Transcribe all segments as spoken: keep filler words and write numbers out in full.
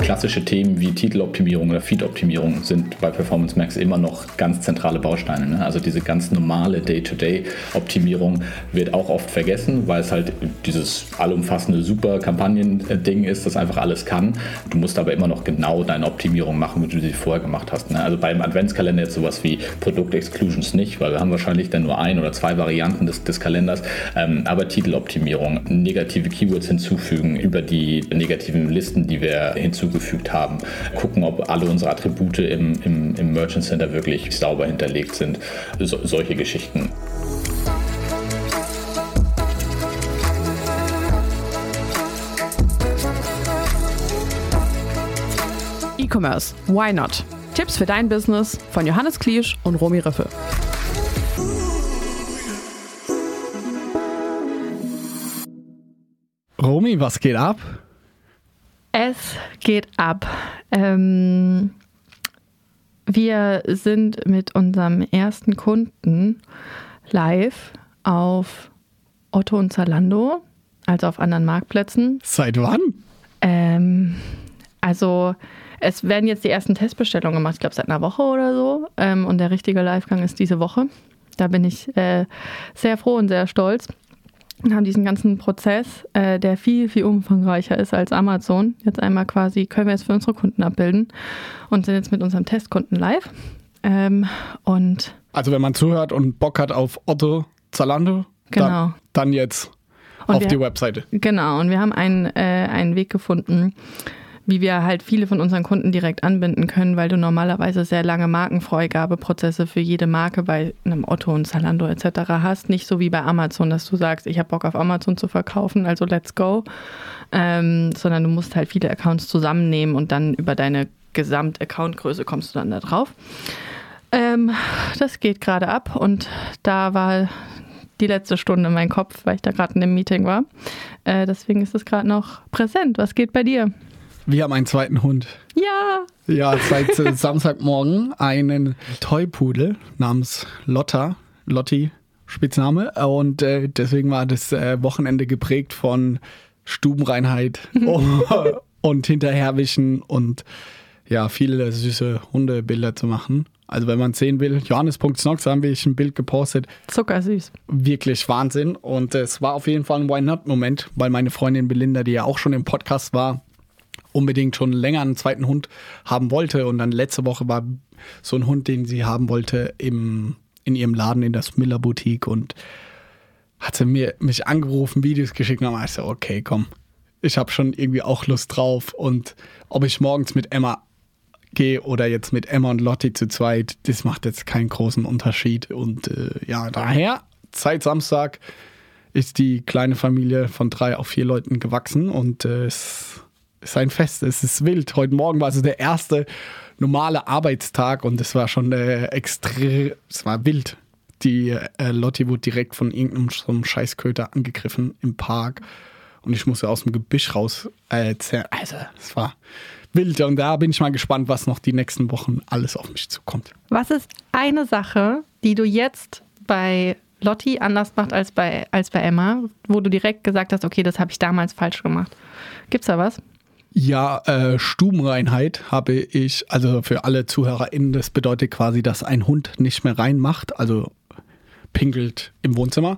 klassische Themen wie Titeloptimierung oder Feed-Optimierung sind bei Performance Max immer noch ganz zentrale Bausteine. Ne? Also diese ganz normale Day-to-Day-Optimierung wird auch oft vergessen, weil es halt dieses allumfassende Super-Kampagnen-Ding ist, das einfach alles kann. Du musst aber immer noch genau deine Optimierung machen, wie du sie vorher gemacht hast. Ne? Also beim Adventskalender jetzt sowas wie Produkt-Exclusions nicht, weil wir haben wahrscheinlich dann nur ein oder zwei Varianten des, des Kalenders, ähm, aber Titeloptimierung, negative Keywords hinzufügen über die negativen Listen, die wir hinzugefügt haben, gucken, ob alle unsere Attribute im, im, im Merchant Center wirklich sauber hinterlegt sind, so, solche Geschichten. E-Commerce, why not? Tipps für dein Business von Johannes Kliesch und Romy Riffe. Romy, was geht ab? Es geht ab. Ähm, wir sind mit unserem ersten Kunden live auf Otto und Zalando, also auf anderen Marktplätzen. Seit wann? Ähm, also es werden jetzt die ersten Testbestellungen gemacht, ich glaube seit einer Woche oder so. Ähm, und der richtige Livegang ist diese Woche. Da bin ich äh, sehr froh und sehr stolz. Wir haben diesen ganzen Prozess, äh, der viel, viel umfangreicher ist als Amazon. Jetzt einmal quasi können wir es für unsere Kunden abbilden und sind jetzt mit unserem Testkunden live. Ähm, und also wenn man zuhört und Bock hat auf Otto, Zalando, genau. dann, dann jetzt und auf wir, die Webseite. Genau, und wir haben einen, äh, einen Weg gefunden, wie wir halt viele von unseren Kunden direkt anbinden können, weil du normalerweise sehr lange Markenfreigabeprozesse für jede Marke bei einem Otto und Zalando et cetera hast. Nicht so wie bei Amazon, dass du sagst, ich habe Bock auf Amazon zu verkaufen, also let's go. Ähm, sondern du musst halt viele Accounts zusammennehmen und dann über deine Gesamt-Account-Größe kommst du dann da drauf. Ähm, das geht gerade ab und da war die letzte Stunde in meinem Kopf, weil ich da gerade in einem Meeting war. Äh, deswegen ist es gerade noch präsent. Was geht bei dir? Wir haben einen zweiten Hund. Ja. Ja, seit äh, Samstagmorgen einen Toypudel namens Lotta, Lotti, Spitzname. Und äh, deswegen war das äh, Wochenende geprägt von Stubenreinheit und, und Hinterherwischen und ja, viele süße Hundebilder zu machen. Also wenn man sehen will, johannes punkt snox, haben wir ein Bild gepostet. Zuckersüß. Wirklich Wahnsinn. Und es war auf jeden Fall ein Why-Not-Moment, weil meine Freundin Belinda, die ja auch schon im Podcast war, unbedingt schon länger einen zweiten Hund haben wollte. Und dann letzte Woche war so ein Hund, den sie haben wollte, im, in ihrem Laden in der Smiller Boutique. Und hat sie mir, mich angerufen, Videos geschickt. Und dann war ich so, okay, komm, ich habe schon irgendwie auch Lust drauf. Und ob ich morgens mit Emma gehe oder jetzt mit Emma und Lotti zu zweit, das macht jetzt keinen großen Unterschied. Und äh, ja, daher, seit Samstag ist die kleine Familie von drei auf vier Leuten gewachsen. Und äh, es ist ein Fest, es ist wild. Heute Morgen war es der erste normale Arbeitstag und es war schon äh, extrem, es war wild. Die äh, Lotti wurde direkt von irgendeinem so einem Scheißköter angegriffen im Park und ich musste aus dem Gebüsch raus. Äh, also, es war wild und da bin ich mal gespannt, was noch die nächsten Wochen alles auf mich zukommt. Was ist eine Sache, die du jetzt bei Lotti anders macht als bei, als bei Emma, wo du direkt gesagt hast, okay, das habe ich damals falsch gemacht? Gibt's da was? Ja, äh, Stubenreinheit habe ich, also für alle ZuhörerInnen, das bedeutet quasi, dass ein Hund nicht mehr reinmacht, also pinkelt im Wohnzimmer.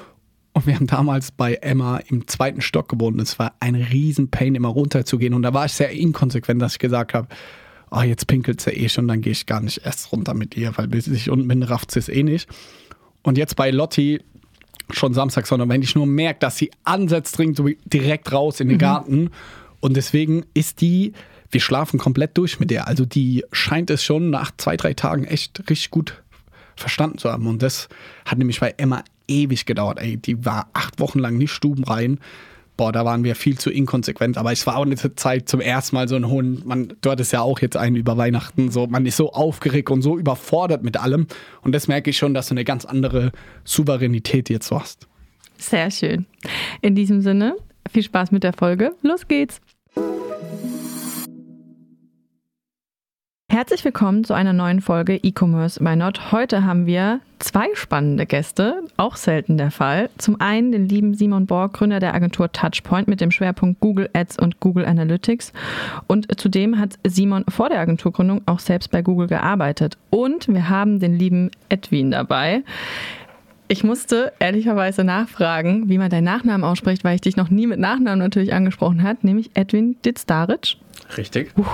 Und wir haben damals bei Emma im zweiten Stock gewohnt. Es war ein riesen Pain, immer runterzugehen. Und da war ich sehr inkonsequent, dass ich gesagt habe, oh, jetzt pinkelt sie eh schon, dann gehe ich gar nicht erst runter mit ihr, weil bis ich unten bin, rafft sie es eh nicht. Und jetzt bei Lotti schon Samstag, sondern wenn ich nur merke, dass sie ansetzt, dringt so direkt raus in den Garten. Mhm. Und deswegen ist die, wir schlafen komplett durch mit der. Also die scheint es schon nach zwei, drei Tagen echt richtig gut verstanden zu haben. Und das hat nämlich bei Emma ewig gedauert. Ey, die war acht Wochen lang nicht stubenrein. Boah, da waren wir viel zu inkonsequent. Aber es war auch eine Zeit zum ersten Mal so ein Hund. Man, du hattest ja auch jetzt einen über Weihnachten. So, man ist so aufgeregt und so überfordert mit allem. Und das merke ich schon, dass du eine ganz andere Souveränität jetzt so hast. Sehr schön. In diesem Sinne, viel Spaß mit der Folge. Los geht's. Herzlich willkommen zu einer neuen Folge E-Commerce by Not. Heute haben wir zwei spannende Gäste, auch selten der Fall. Zum einen den lieben Simon Borg, Gründer der Agentur Touchpoint mit dem Schwerpunkt Google Ads und Google Analytics. Und zudem hat Simon vor der Agenturgründung auch selbst bei Google gearbeitet. Und wir haben den lieben Edwin dabei. Ich musste ehrlicherweise nachfragen, wie man deinen Nachnamen ausspricht, weil ich dich noch nie mit Nachnamen natürlich angesprochen habe, nämlich Edwin Ditstaric. Richtig. Uh.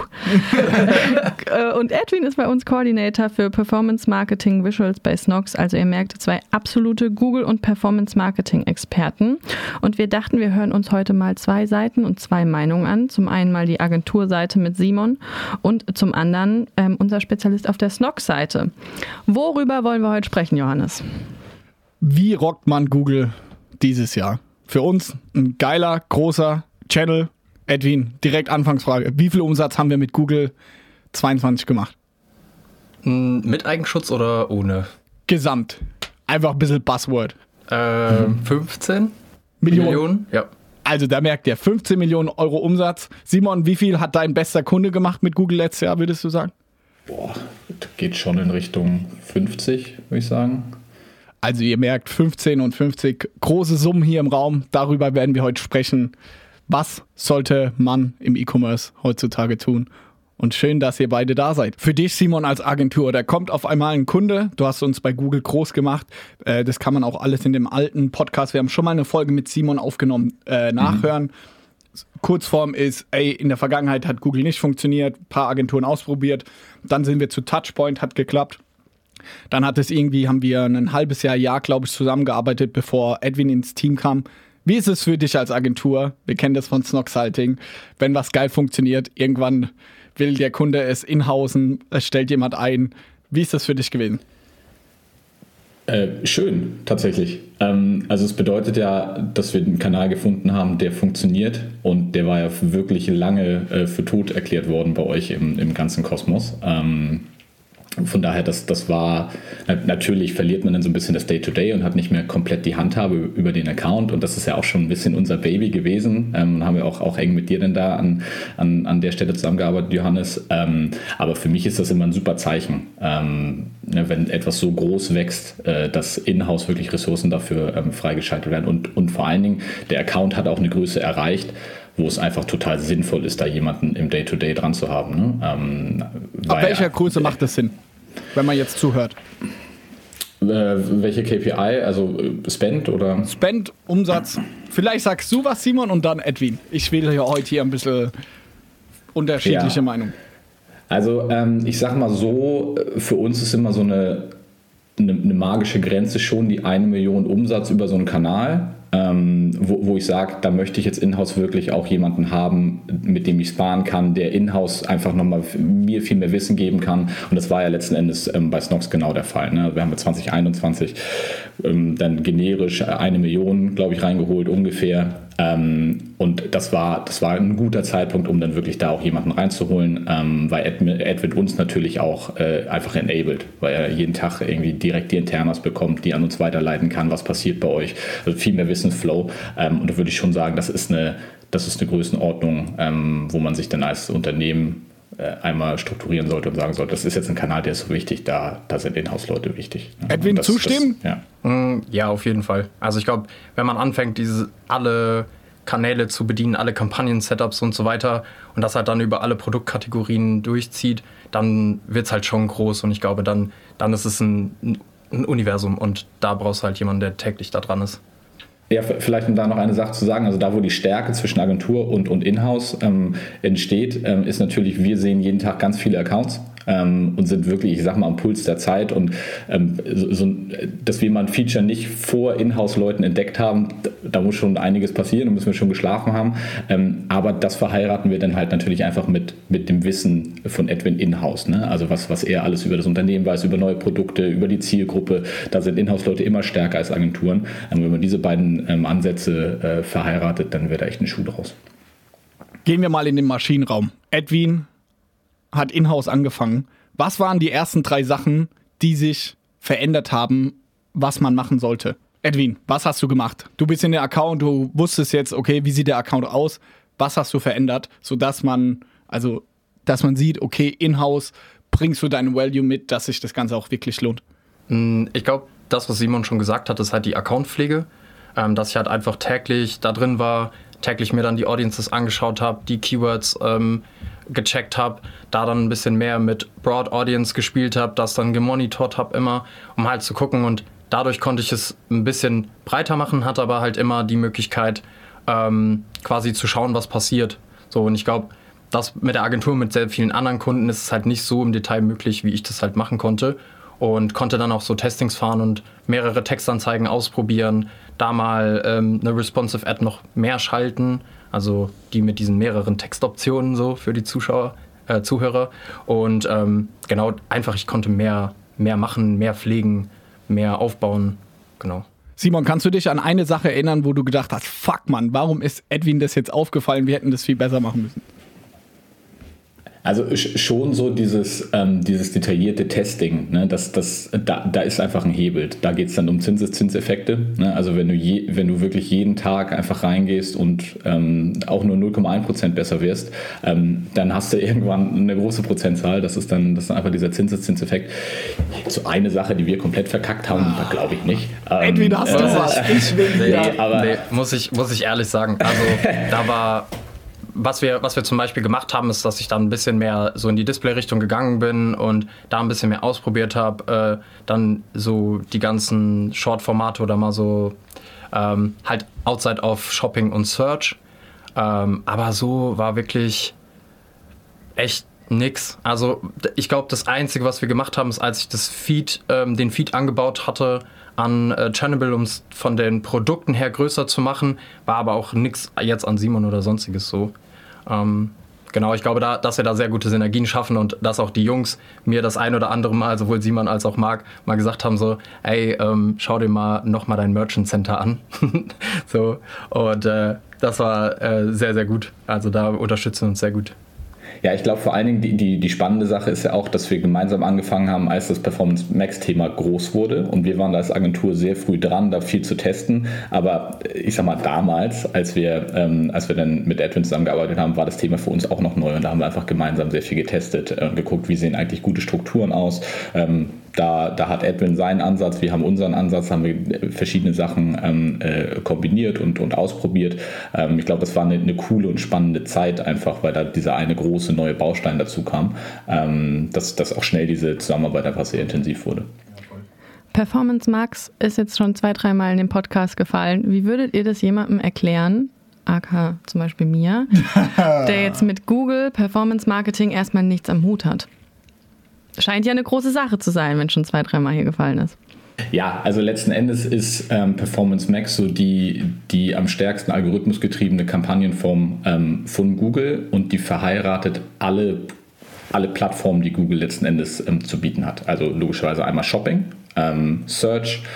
Und Edwin ist bei uns Coordinator für Performance Marketing Visuals bei Snox. Also ihr merkt, zwei absolute Google- und Performance Marketing-Experten. Und wir dachten, wir hören uns heute mal zwei Seiten und zwei Meinungen an. Zum einen mal die Agenturseite mit Simon und zum anderen ähm, unser Spezialist auf der Snox-Seite. Worüber wollen wir heute sprechen, Johannes? Wie rockt man Google dieses Jahr? Für uns ein geiler, großer Channel. Edwin, direkt Anfangsfrage. Wie viel Umsatz haben wir mit Google zweiundzwanzig gemacht? Mit Eigenschutz oder ohne? Gesamt. Einfach ein bisschen Buzzword. Äh, fünfzehn Millionen. Millionen. Ja. Also da merkt ihr, fünfzehn Millionen Euro Umsatz. Simon, wie viel hat dein bester Kunde gemacht mit Google letztes Jahr, würdest du sagen? Boah, das geht schon in Richtung fünfzig, würde ich sagen. Also ihr merkt, fünfzehn und fünfzig, große Summen hier im Raum. Darüber werden wir heute sprechen. Was sollte man im E-Commerce heutzutage tun? Und schön, dass ihr beide da seid. Für dich, Simon, als Agentur, da kommt auf einmal ein Kunde. Du hast uns bei Google groß gemacht. Äh, das kann man auch alles in dem alten Podcast. Wir haben schon mal eine Folge mit Simon aufgenommen, äh, nachhören. Mhm. Kurzform ist, ey, in der Vergangenheit hat Google nicht funktioniert. Ein paar Agenturen ausprobiert. Dann sind wir zu Touchpoint, hat geklappt. Dann hat es irgendwie, haben wir ein halbes Jahr, Jahr, glaube ich, zusammengearbeitet, bevor Edwin ins Team kam. Wie ist es für dich als Agentur? Wir kennen das von Snoxhalting. Wenn was geil funktioniert, irgendwann will der Kunde es inhausen, es stellt jemand ein. Wie ist das für dich gewesen? Äh, schön, tatsächlich. Ähm, also es bedeutet ja, dass wir einen Kanal gefunden haben, der funktioniert und der war ja wirklich lange äh, für tot erklärt worden bei euch im, im ganzen Kosmos. Ähm, Von daher, das, das war, natürlich verliert man dann so ein bisschen das Day-to-Day und hat nicht mehr komplett die Handhabe über den Account und das ist ja auch schon ein bisschen unser Baby gewesen. Ähm, haben wir auch, auch eng mit dir denn da an, an, an der Stelle zusammengearbeitet, Johannes. Ähm, aber für mich ist das immer ein super Zeichen, ähm, ne, wenn etwas so groß wächst, äh, dass in-house wirklich Ressourcen dafür ähm, freigeschaltet werden und, und vor allen Dingen, der Account hat auch eine Größe erreicht, wo es einfach total sinnvoll ist, da jemanden im Day-to-Day dran zu haben. Ne? Ähm, Ab welcher Größe macht das Sinn, wenn man jetzt zuhört? Äh, welche K P I? Also Spend oder? Spend, Umsatz. Vielleicht sagst du was, Simon, und dann Edwin. Ich will ja heute hier ein bisschen unterschiedliche ja. Meinungen. Also ähm, ich sag mal so, für uns ist immer so eine, eine, eine magische Grenze schon die eine Million Umsatz über so einen Kanal. Ähm, wo, wo ich sage, da möchte ich jetzt in-house wirklich auch jemanden haben, mit dem ich sparen kann, der in-house einfach nochmal mir viel mehr Wissen geben kann. Und das war ja letzten Endes ähm, bei Snox genau der Fall. Ne? Wir haben mit zwanzig einundzwanzig ähm, dann generisch eine Million, glaube ich, reingeholt ungefähr. Ähm, und das war, das war ein guter Zeitpunkt, um dann wirklich da auch jemanden reinzuholen, ähm, weil Edwin, Edwin uns natürlich auch äh, einfach enabled, weil er jeden Tag irgendwie direkt die Internas bekommt, die an uns weiterleiten kann, was passiert bei euch. Also viel mehr Wissensflow. Ähm, und da würde ich schon sagen, das ist eine, das ist eine Größenordnung, ähm, wo man sich dann als Unternehmen äh, einmal strukturieren sollte und sagen sollte, das ist jetzt ein Kanal, der ist so wichtig, da, da sind Inhouse-Leute wichtig. Edwin, das, zustimmen? Das, ja. ja, auf jeden Fall. Also ich glaube, wenn man anfängt, diese alle Kanäle zu bedienen, alle Kampagnen-Setups und so weiter und das halt dann über alle Produktkategorien durchzieht, dann wird es halt schon groß und ich glaube, dann, dann ist es ein, ein Universum und da brauchst du halt jemanden, der täglich da dran ist. Ja, vielleicht um da noch eine Sache zu sagen, also da, wo die Stärke zwischen Agentur und, und Inhouse ähm, entsteht, ähm, ist natürlich, wir sehen jeden Tag ganz viele Accounts ähm, und sind wirklich, ich sag mal, am Puls der Zeit und ähm, so, so, dass wir mal ein Feature nicht vor Inhouse-Leuten entdeckt haben, da muss schon einiges passieren, da müssen wir schon geschlafen haben, ähm, aber das verheiraten wir dann halt natürlich einfach mit, mit dem Wissen von Edwin Inhouse, ne? Also was, was er alles über das Unternehmen weiß, über neue Produkte, über die Zielgruppe, da sind Inhouse-Leute immer stärker als Agenturen. Ähm, wenn man diese beiden Ähm, Ansätze äh, verheiratet, dann wird da echt ein Schuh draus. Gehen wir mal in den Maschinenraum. Edwin hat in-house angefangen. Was waren die ersten drei Sachen, die sich verändert haben, was man machen sollte? Edwin, was hast du gemacht? Du bist in der Account, du wusstest jetzt, okay, wie sieht der Account aus? Was hast du verändert, sodass man, also, dass man sieht, okay, in-house bringst du dein Value mit, dass sich das Ganze auch wirklich lohnt? Ich glaube, das, was Simon schon gesagt hat, ist halt die Accountpflege. Ähm, dass ich halt einfach täglich da drin war, täglich mir dann die Audiences angeschaut habe, die Keywords ähm, gecheckt habe, da dann ein bisschen mehr mit Broad Audience gespielt habe, das dann gemonitort habe immer, um halt zu gucken, und dadurch konnte ich es ein bisschen breiter machen, hatte aber halt immer die Möglichkeit, ähm, quasi zu schauen, was passiert. So, und ich glaube, das mit der Agentur, mit sehr vielen anderen Kunden ist es halt nicht so im Detail möglich, wie ich das halt machen konnte, und konnte dann auch so Testings fahren und mehrere Textanzeigen ausprobieren, da mal ähm, eine Responsive Ad noch mehr schalten, also die mit diesen mehreren Textoptionen so für die Zuschauer, äh, Zuhörer. Und ähm, genau, einfach, ich konnte mehr, mehr machen, mehr pflegen, mehr aufbauen, genau. Simon, kannst du dich an eine Sache erinnern, wo du gedacht hast, fuck Mann, warum ist Edwin das jetzt aufgefallen, wir hätten das viel besser machen müssen? Also schon so dieses, ähm, dieses detaillierte Testing, ne? das, das, da, da ist einfach ein Hebel. Da geht es dann um Zinseszinseffekte. Ne? Also wenn du, je, wenn du wirklich jeden Tag einfach reingehst und ähm, auch nur null Komma eins Prozent besser wirst, ähm, dann hast du irgendwann eine große Prozentzahl. Das ist dann, das ist einfach dieser Zinseszinseffekt. So eine Sache, die wir komplett verkackt haben, ah. da glaube ich nicht. Ähm, Edwin, hast du äh, was? Ich will nee, ja. aber nee, muss ich, muss ich ehrlich sagen. Also da war... Was wir, was wir zum Beispiel gemacht haben, ist, dass ich dann ein bisschen mehr so in die Display-Richtung gegangen bin und da ein bisschen mehr ausprobiert habe. Äh, dann so die ganzen Short-Formate oder mal so ähm, halt outside of Shopping und Search. Ähm, aber so war wirklich echt nix. Also ich glaube, das Einzige, was wir gemacht haben, ist, als ich das Feed, ähm, den Feed angebaut hatte an äh, Channable, um es von den Produkten her größer zu machen, war aber auch nix jetzt an Simon oder sonstiges so. Ähm, genau, ich glaube, da, dass wir da sehr gute Synergien schaffen und dass auch die Jungs mir das ein oder andere Mal, sowohl Simon als auch Marc, mal gesagt haben so, ey, ähm, schau dir mal nochmal dein Merchant Center an. so, und äh, das war äh, sehr, sehr gut. Also da unterstützen wir uns sehr gut. Ja, ich glaube vor allen Dingen, die, die, die spannende Sache ist ja auch, dass wir gemeinsam angefangen haben, als das Performance Max-Thema groß wurde. Und wir waren da als Agentur sehr früh dran, da viel zu testen. Aber ich sag mal, damals, als wir, ähm, als wir dann mit Edwin zusammengearbeitet haben, war das Thema für uns auch noch neu. Und da haben wir einfach gemeinsam sehr viel getestet und äh, geguckt, wie sehen eigentlich gute Strukturen aus. Ähm, Da, da hat Edwin seinen Ansatz, wir haben unseren Ansatz, haben wir verschiedene Sachen ähm, äh, kombiniert und, und ausprobiert. Ähm, ich glaube, das war eine, eine coole und spannende Zeit einfach, weil da dieser eine große neue Baustein dazu kam, ähm, dass, dass auch schnell diese Zusammenarbeit einfach sehr intensiv wurde. Performance Max ist jetzt schon zwei, dreimal in den Podcast gefallen. Wie würdet ihr das jemandem erklären, aka zum Beispiel mir, der jetzt mit Google Performance Marketing erstmal nichts am Hut hat? Scheint ja eine große Sache zu sein, wenn schon zwei, dreimal hier gefallen ist. Ja, also letzten Endes ist ähm, Performance Max so die, die am stärksten algorithmusgetriebene Kampagnenform ähm, von Google, und die verheiratet alle, alle Plattformen, die Google letzten Endes ähm, zu bieten hat. Also logischerweise einmal Shopping, ähm, Search,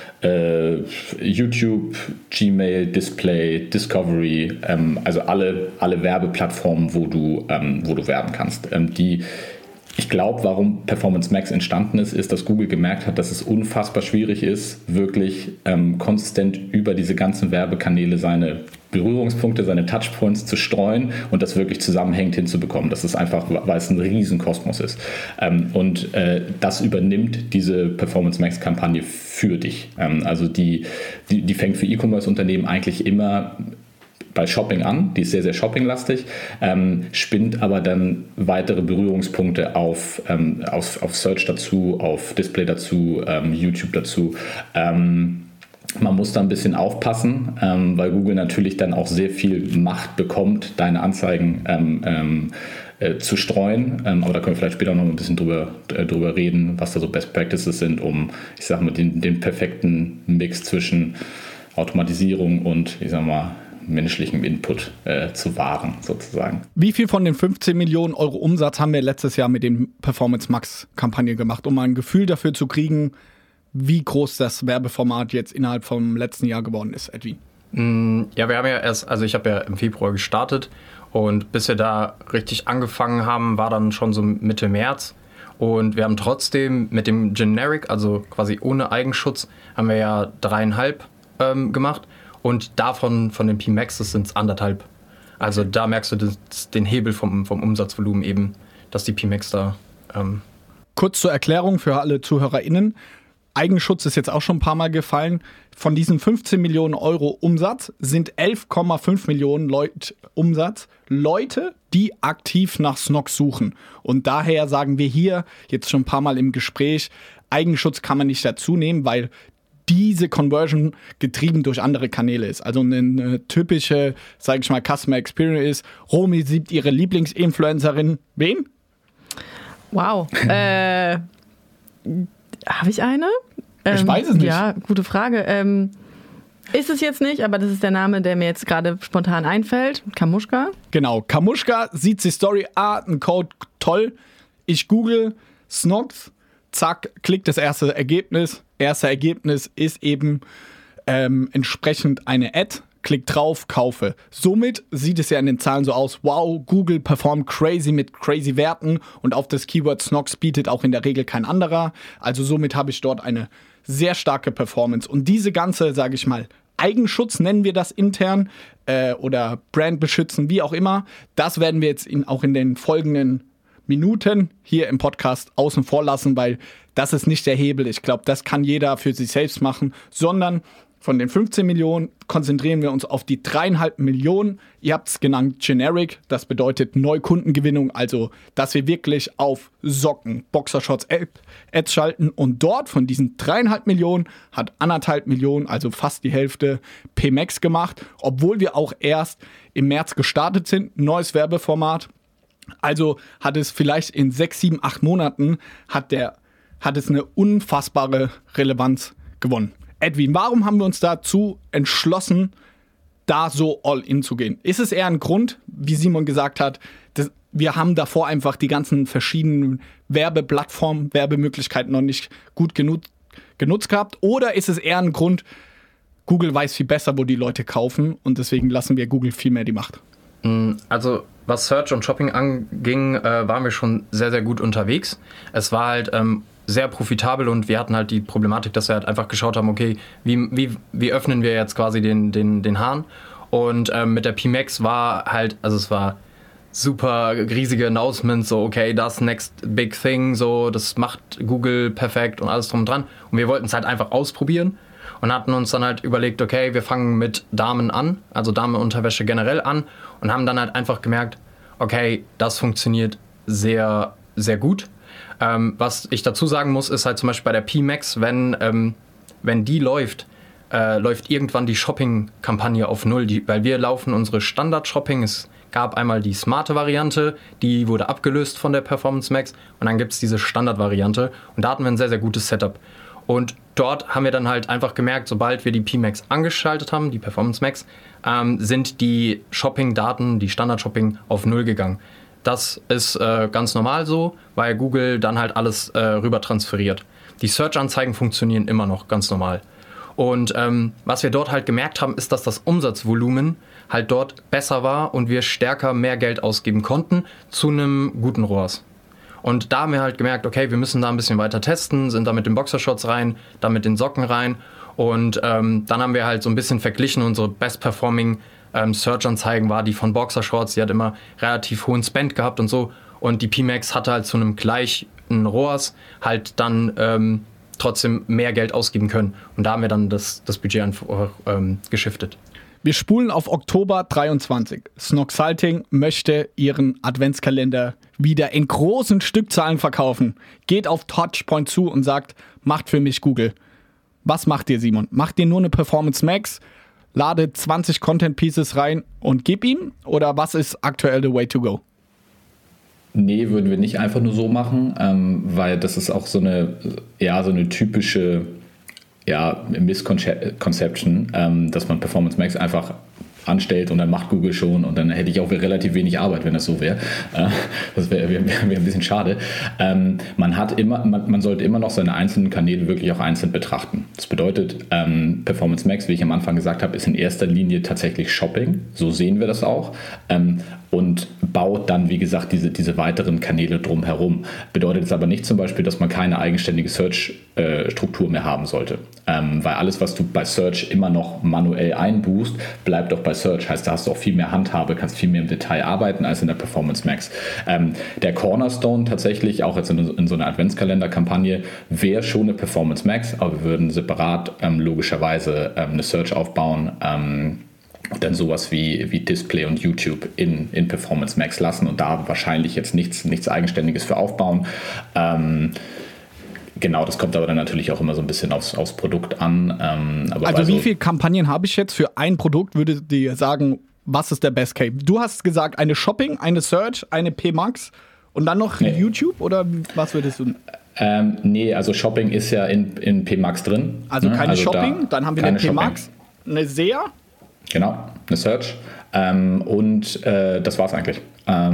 äh, YouTube, Gmail, Display, Discovery, ähm, also alle, alle Werbeplattformen, wo du, ähm, wo du werben kannst. Ähm, die Ich glaube, warum Performance Max entstanden ist, ist, dass Google gemerkt hat, dass es unfassbar schwierig ist, wirklich ähm, konsistent über diese ganzen Werbekanäle seine Berührungspunkte, seine Touchpoints zu streuen und das wirklich zusammenhängend hinzubekommen. Das ist einfach, weil es ein Riesenkosmos ist. Ähm, und äh, das übernimmt diese Performance Max Kampagne für dich. Ähm, also die, die, die fängt für E-Commerce-Unternehmen eigentlich immer bei Shopping an, die ist sehr, sehr shoppinglastig, ähm, spinnt aber dann weitere Berührungspunkte auf, ähm, auf, auf Search dazu, auf Display dazu, ähm, YouTube dazu. Ähm, man muss da ein bisschen aufpassen, ähm, weil Google natürlich dann auch sehr viel Macht bekommt, deine Anzeigen ähm, ähm, äh, zu streuen. Ähm, aber da können wir vielleicht später noch ein bisschen drüber, äh, drüber reden, was da so Best Practices sind, um, ich sag mal, den, den perfekten Mix zwischen Automatisierung und, ich sag mal, menschlichem Input äh, zu wahren, sozusagen. Wie viel von den fünfzehn Millionen Euro Umsatz haben wir letztes Jahr mit den Performance Max Kampagne gemacht, um mal ein Gefühl dafür zu kriegen, wie groß das Werbeformat jetzt innerhalb vom letzten Jahr geworden ist, Edwin? Ja, wir haben ja erst, also ich habe ja im Februar gestartet und bis wir da richtig angefangen haben, war dann schon so Mitte März. Und wir haben trotzdem mit dem Generic, also quasi ohne Eigenschutz, haben wir ja dreieinhalb ähm, gemacht. Und davon, von den P-Maxes, sind es anderthalb. Also da merkst du das, den Hebel vom, vom Umsatzvolumen eben, dass die P-Max da ähm, kurz zur Erklärung für alle ZuhörerInnen. Eigenschutz ist jetzt auch schon ein paar Mal gefallen. Von diesen fünfzehn Millionen Euro Umsatz sind elf Komma fünf Millionen Leute Umsatz Leute, die aktiv nach Snox suchen. Und daher sagen wir hier jetzt schon ein paar Mal im Gespräch, Eigenschutz kann man nicht dazu nehmen, weil diese Conversion getrieben durch andere Kanäle ist. Also eine typische, sage ich mal, Customer Experience ist, Romy sieht ihre Lieblingsinfluencerin. Wen? Wow. äh, habe ich eine? Ähm, ich weiß es nicht. Ja, gute Frage. Ähm, ist es jetzt nicht, aber das ist der Name, der mir jetzt gerade spontan einfällt. Kamuschka. Genau, Kamuschka sieht die Story, ah, ein Code, toll. Ich google Snox, zack, klick das erste Ergebnis. Erste Ergebnis ist eben ähm, entsprechend eine Ad. Klick drauf, kaufe. Somit sieht es ja in den Zahlen so aus, wow, Google performt crazy mit crazy Werten und auf das Keyword Snox bietet auch in der Regel kein anderer. Also somit habe ich dort eine sehr starke Performance. Und diese ganze, sage ich mal, Eigenschutz nennen wir das intern äh, oder Brand beschützen, wie auch immer, das werden wir jetzt in, auch in den folgenden Minuten hier im Podcast außen vor lassen, weil das ist nicht der Hebel. Ich glaube, das kann jeder für sich selbst machen, sondern von den fünfzehn Millionen konzentrieren wir uns auf die dreieinhalb Millionen. Ihr habt es genannt Generic, das bedeutet Neukundengewinnung, also dass wir wirklich auf Socken, Boxershorts, Ads schalten und dort von diesen dreieinhalb Millionen hat anderthalb Millionen, also fast die Hälfte, P MAX gemacht, obwohl wir auch erst im März gestartet sind, neues Werbeformat. Also hat es vielleicht in sechs, sieben, acht Monaten hat, der, hat es eine unfassbare Relevanz gewonnen. Edwin, warum haben wir uns dazu entschlossen, da so all in zu gehen? Ist es eher ein Grund, wie Simon gesagt hat, dass wir haben davor einfach die ganzen verschiedenen Werbeplattformen, Werbemöglichkeiten noch nicht gut genut- genutzt gehabt? Oder ist es eher ein Grund, Google weiß viel besser, wo die Leute kaufen und deswegen lassen wir Google viel mehr die Macht? Also was Search und Shopping anging, äh, waren wir schon sehr, sehr gut unterwegs. Es war halt ähm, sehr profitabel und wir hatten halt die Problematik, dass wir halt einfach geschaut haben, okay, wie, wie, wie öffnen wir jetzt quasi den, den, den Hahn? Und ähm, mit der P MAX war halt, also es war super riesige Announcements, so okay, das next big thing, so das macht Google perfekt und alles drum und dran. Und wir wollten es halt einfach ausprobieren und hatten uns dann halt überlegt, okay, wir fangen mit Damen an, also Damenunterwäsche generell an und haben dann halt einfach gemerkt, okay, das funktioniert sehr, sehr gut. Ähm, was ich dazu sagen muss, ist halt zum Beispiel bei der P MAX, wenn, ähm, wenn die läuft, äh, läuft irgendwann die Shopping-Kampagne auf Null, die, weil wir laufen unsere Standard-Shopping, es gab einmal die smarte Variante, die wurde abgelöst von der Performance Max und dann gibt es diese Standard-Variante und da hatten wir ein sehr, sehr gutes Setup. Und dort haben wir dann halt einfach gemerkt, sobald wir die P MAX angeschaltet haben, die Performance Max, ähm, sind die Shopping-Daten, die Standard-Shopping auf Null gegangen. Das ist äh, ganz normal so, weil Google dann halt alles äh, rüber transferiert. Die Search-Anzeigen funktionieren immer noch ganz normal. Und ähm, was wir dort halt gemerkt haben, ist, dass das Umsatzvolumen halt dort besser war und wir stärker mehr Geld ausgeben konnten zu einem guten R O A S. Und da haben wir halt gemerkt, okay, wir müssen da ein bisschen weiter testen, sind da mit den Boxershorts rein, dann mit den Socken rein. Und ähm, dann haben wir halt so ein bisschen verglichen, unsere best-performing ähm, Search-Anzeigen war die von Boxershorts, die hat immer relativ hohen Spend gehabt und so. Und die P MAX hatte halt zu einem gleichen R O A S halt dann ähm, trotzdem mehr Geld ausgeben können. Und da haben wir dann das, das Budget einfach ähm, geschiftet. Wir spulen auf Oktober dreiundzwanzig. Snoxalting möchte ihren Adventskalender wieder in großen Stückzahlen verkaufen. Geht auf Touchpoint zu und sagt, macht für mich Google. Was macht ihr, Simon? Macht ihr nur eine Performance Max? Ladet zwanzig Content Pieces rein und gib ihm? Oder was ist aktuell the way to go? Nee, würden wir nicht einfach nur so machen, ähm, weil das ist auch so eine, ja, so eine typische ja, Misconception, ähm, dass man Performance Max einfach anstellt und dann macht Google schon und dann hätte ich auch relativ wenig Arbeit, wenn das so wäre. Äh, das wäre wär, wär ein bisschen schade. Ähm, man hat immer, man, man sollte immer noch seine einzelnen Kanäle wirklich auch einzeln betrachten. Das bedeutet, ähm, Performance Max, wie ich am Anfang gesagt habe, ist in erster Linie tatsächlich Shopping. So sehen wir das auch. Ähm, und baut dann, wie gesagt, diese, diese weiteren Kanäle drumherum. Bedeutet jetzt aber nicht zum Beispiel, dass man keine eigenständige Search-Struktur mehr haben sollte. Ähm, weil alles, was du bei Search immer noch manuell einbuchst, bleibt auch bei Search. Heißt, da hast du auch viel mehr Handhabe, kannst viel mehr im Detail arbeiten als in der Performance Max. Ähm, der Cornerstone tatsächlich, auch jetzt in, in so einer Adventskalender-Kampagne, wäre schon eine Performance Max, aber wir würden separat ähm, logischerweise ähm, eine Search aufbauen, ähm, und dann sowas wie, wie Display und YouTube in, in Performance Max lassen und da wahrscheinlich jetzt nichts, nichts Eigenständiges für aufbauen. Ähm, genau, das kommt aber dann natürlich auch immer so ein bisschen aufs, aufs Produkt an. Ähm, aber also wie so viele Kampagnen habe ich jetzt für ein Produkt, würdet ihr sagen, was ist der Best Case? Du hast gesagt, eine Shopping, eine Search, eine P Max und dann noch nee. YouTube oder was würdest du? Ähm, nee, also Shopping ist ja in, in P Max drin. Also keine also Shopping, da, dann haben wir eine P Max, eine S E A. Genau, eine Search. Ähm, und äh, das war's eigentlich.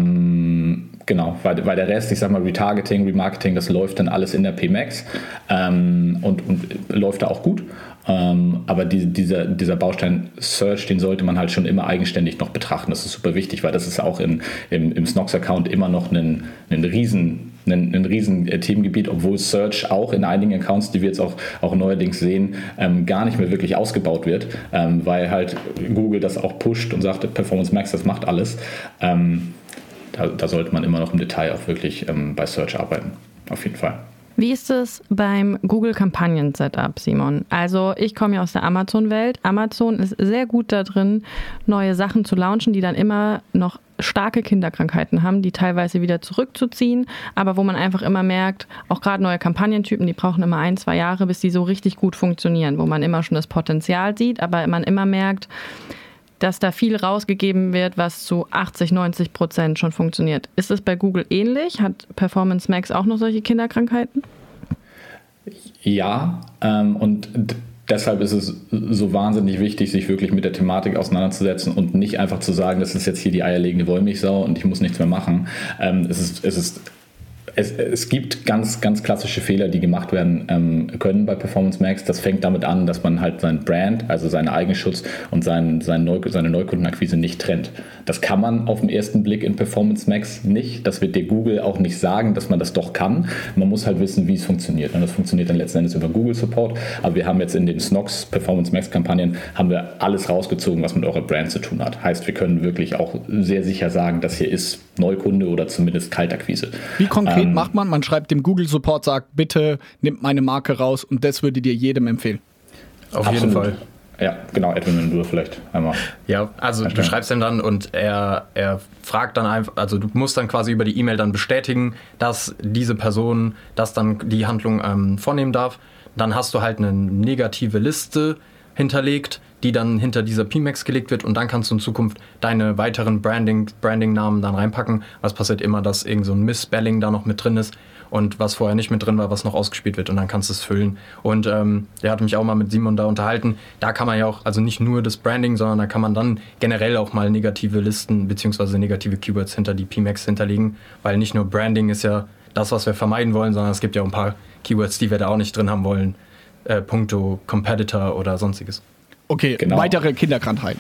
Ähm, genau, weil, weil der Rest, ich sag mal Retargeting, Remarketing, das läuft dann alles in der P Max ähm, und, und läuft da auch gut. Ähm, aber die, dieser, dieser Baustein Search, den sollte man halt schon immer eigenständig noch betrachten. Das ist super wichtig, weil das ist auch in, im, im Snox-Account immer noch ein, ein riesen ein, ein riesen Themengebiet, obwohl Search auch in einigen Accounts, die wir jetzt auch, auch neuerdings sehen, ähm, gar nicht mehr wirklich ausgebaut wird, ähm, weil halt Google das auch pusht und sagt, Performance Max, das macht alles. Ähm, da, da sollte man immer noch im Detail auch wirklich ähm, bei Search arbeiten, auf jeden Fall. Wie ist es beim Google-Kampagnen-Setup, Simon? Also ich komme ja aus der Amazon-Welt. Amazon ist sehr gut da drin, neue Sachen zu launchen, die dann immer noch starke Kinderkrankheiten haben, die teilweise wieder zurückzuziehen, aber wo man einfach immer merkt, auch gerade neue Kampagnentypen, die brauchen immer ein, zwei Jahre, bis die so richtig gut funktionieren, wo man immer schon das Potenzial sieht, aber man immer merkt, dass da viel rausgegeben wird, was zu achtzig, neunzig Prozent schon funktioniert. Ist es bei Google ähnlich? Hat Performance Max auch noch solche Kinderkrankheiten? Ja, ähm, und d- deshalb ist es so wahnsinnig wichtig, sich wirklich mit der Thematik auseinanderzusetzen und nicht einfach zu sagen, das ist jetzt hier die eierlegende Wollmilchsau und ich muss nichts mehr machen. Ähm, es ist, es ist Es, es gibt ganz, ganz klassische Fehler, die gemacht werden ähm, können bei Performance Max. Das fängt damit an, dass man halt sein Brand, also seinen Eigenschutz und sein, sein Neu, seine Neukundenakquise nicht trennt. Das kann man auf den ersten Blick in Performance Max nicht. Das wird dir Google auch nicht sagen, dass man das doch kann. Man muss halt wissen, wie es funktioniert. Und das funktioniert dann letzten Endes über Google Support. Aber wir haben jetzt in den Snox Performance Max Kampagnen haben wir alles rausgezogen, was mit eurer Brand zu tun hat. Heißt, wir können wirklich auch sehr sicher sagen, das hier ist Neukunde oder zumindest Kaltakquise. Wie konkret ähm, macht man? Man schreibt dem Google Support, sagt, bitte nimmt meine Marke raus und das würde dir jedem empfehlen. Auf Absolut. jeden Fall. Ja, genau, Edwin, wenn du vielleicht einmal. Ja, also erstellen. Du schreibst ihm dann und er, er fragt dann einfach, also du musst dann quasi über die E-Mail dann bestätigen, dass diese Person das dann die Handlung ähm, vornehmen darf. Dann hast du halt eine negative Liste hinterlegt, die dann hinter dieser P Max gelegt wird und dann kannst du in Zukunft deine weiteren Branding, Branding-Namen dann reinpacken. Was passiert immer, dass irgend so ein Misspelling da noch mit drin ist und was vorher nicht mit drin war, was noch ausgespielt wird und dann kannst du es füllen. Und ähm, der hat mich auch mal mit Simon da unterhalten. Da kann man ja auch, also nicht nur das Branding, sondern da kann man dann generell auch mal negative Listen bzw. negative Keywords hinter die P Max hinterlegen, weil nicht nur Branding ist ja das, was wir vermeiden wollen, sondern es gibt ja auch ein paar Keywords, die wir da auch nicht drin haben wollen, äh, puncto Competitor oder sonstiges. Okay, genau. Weitere Kinderkrankheit.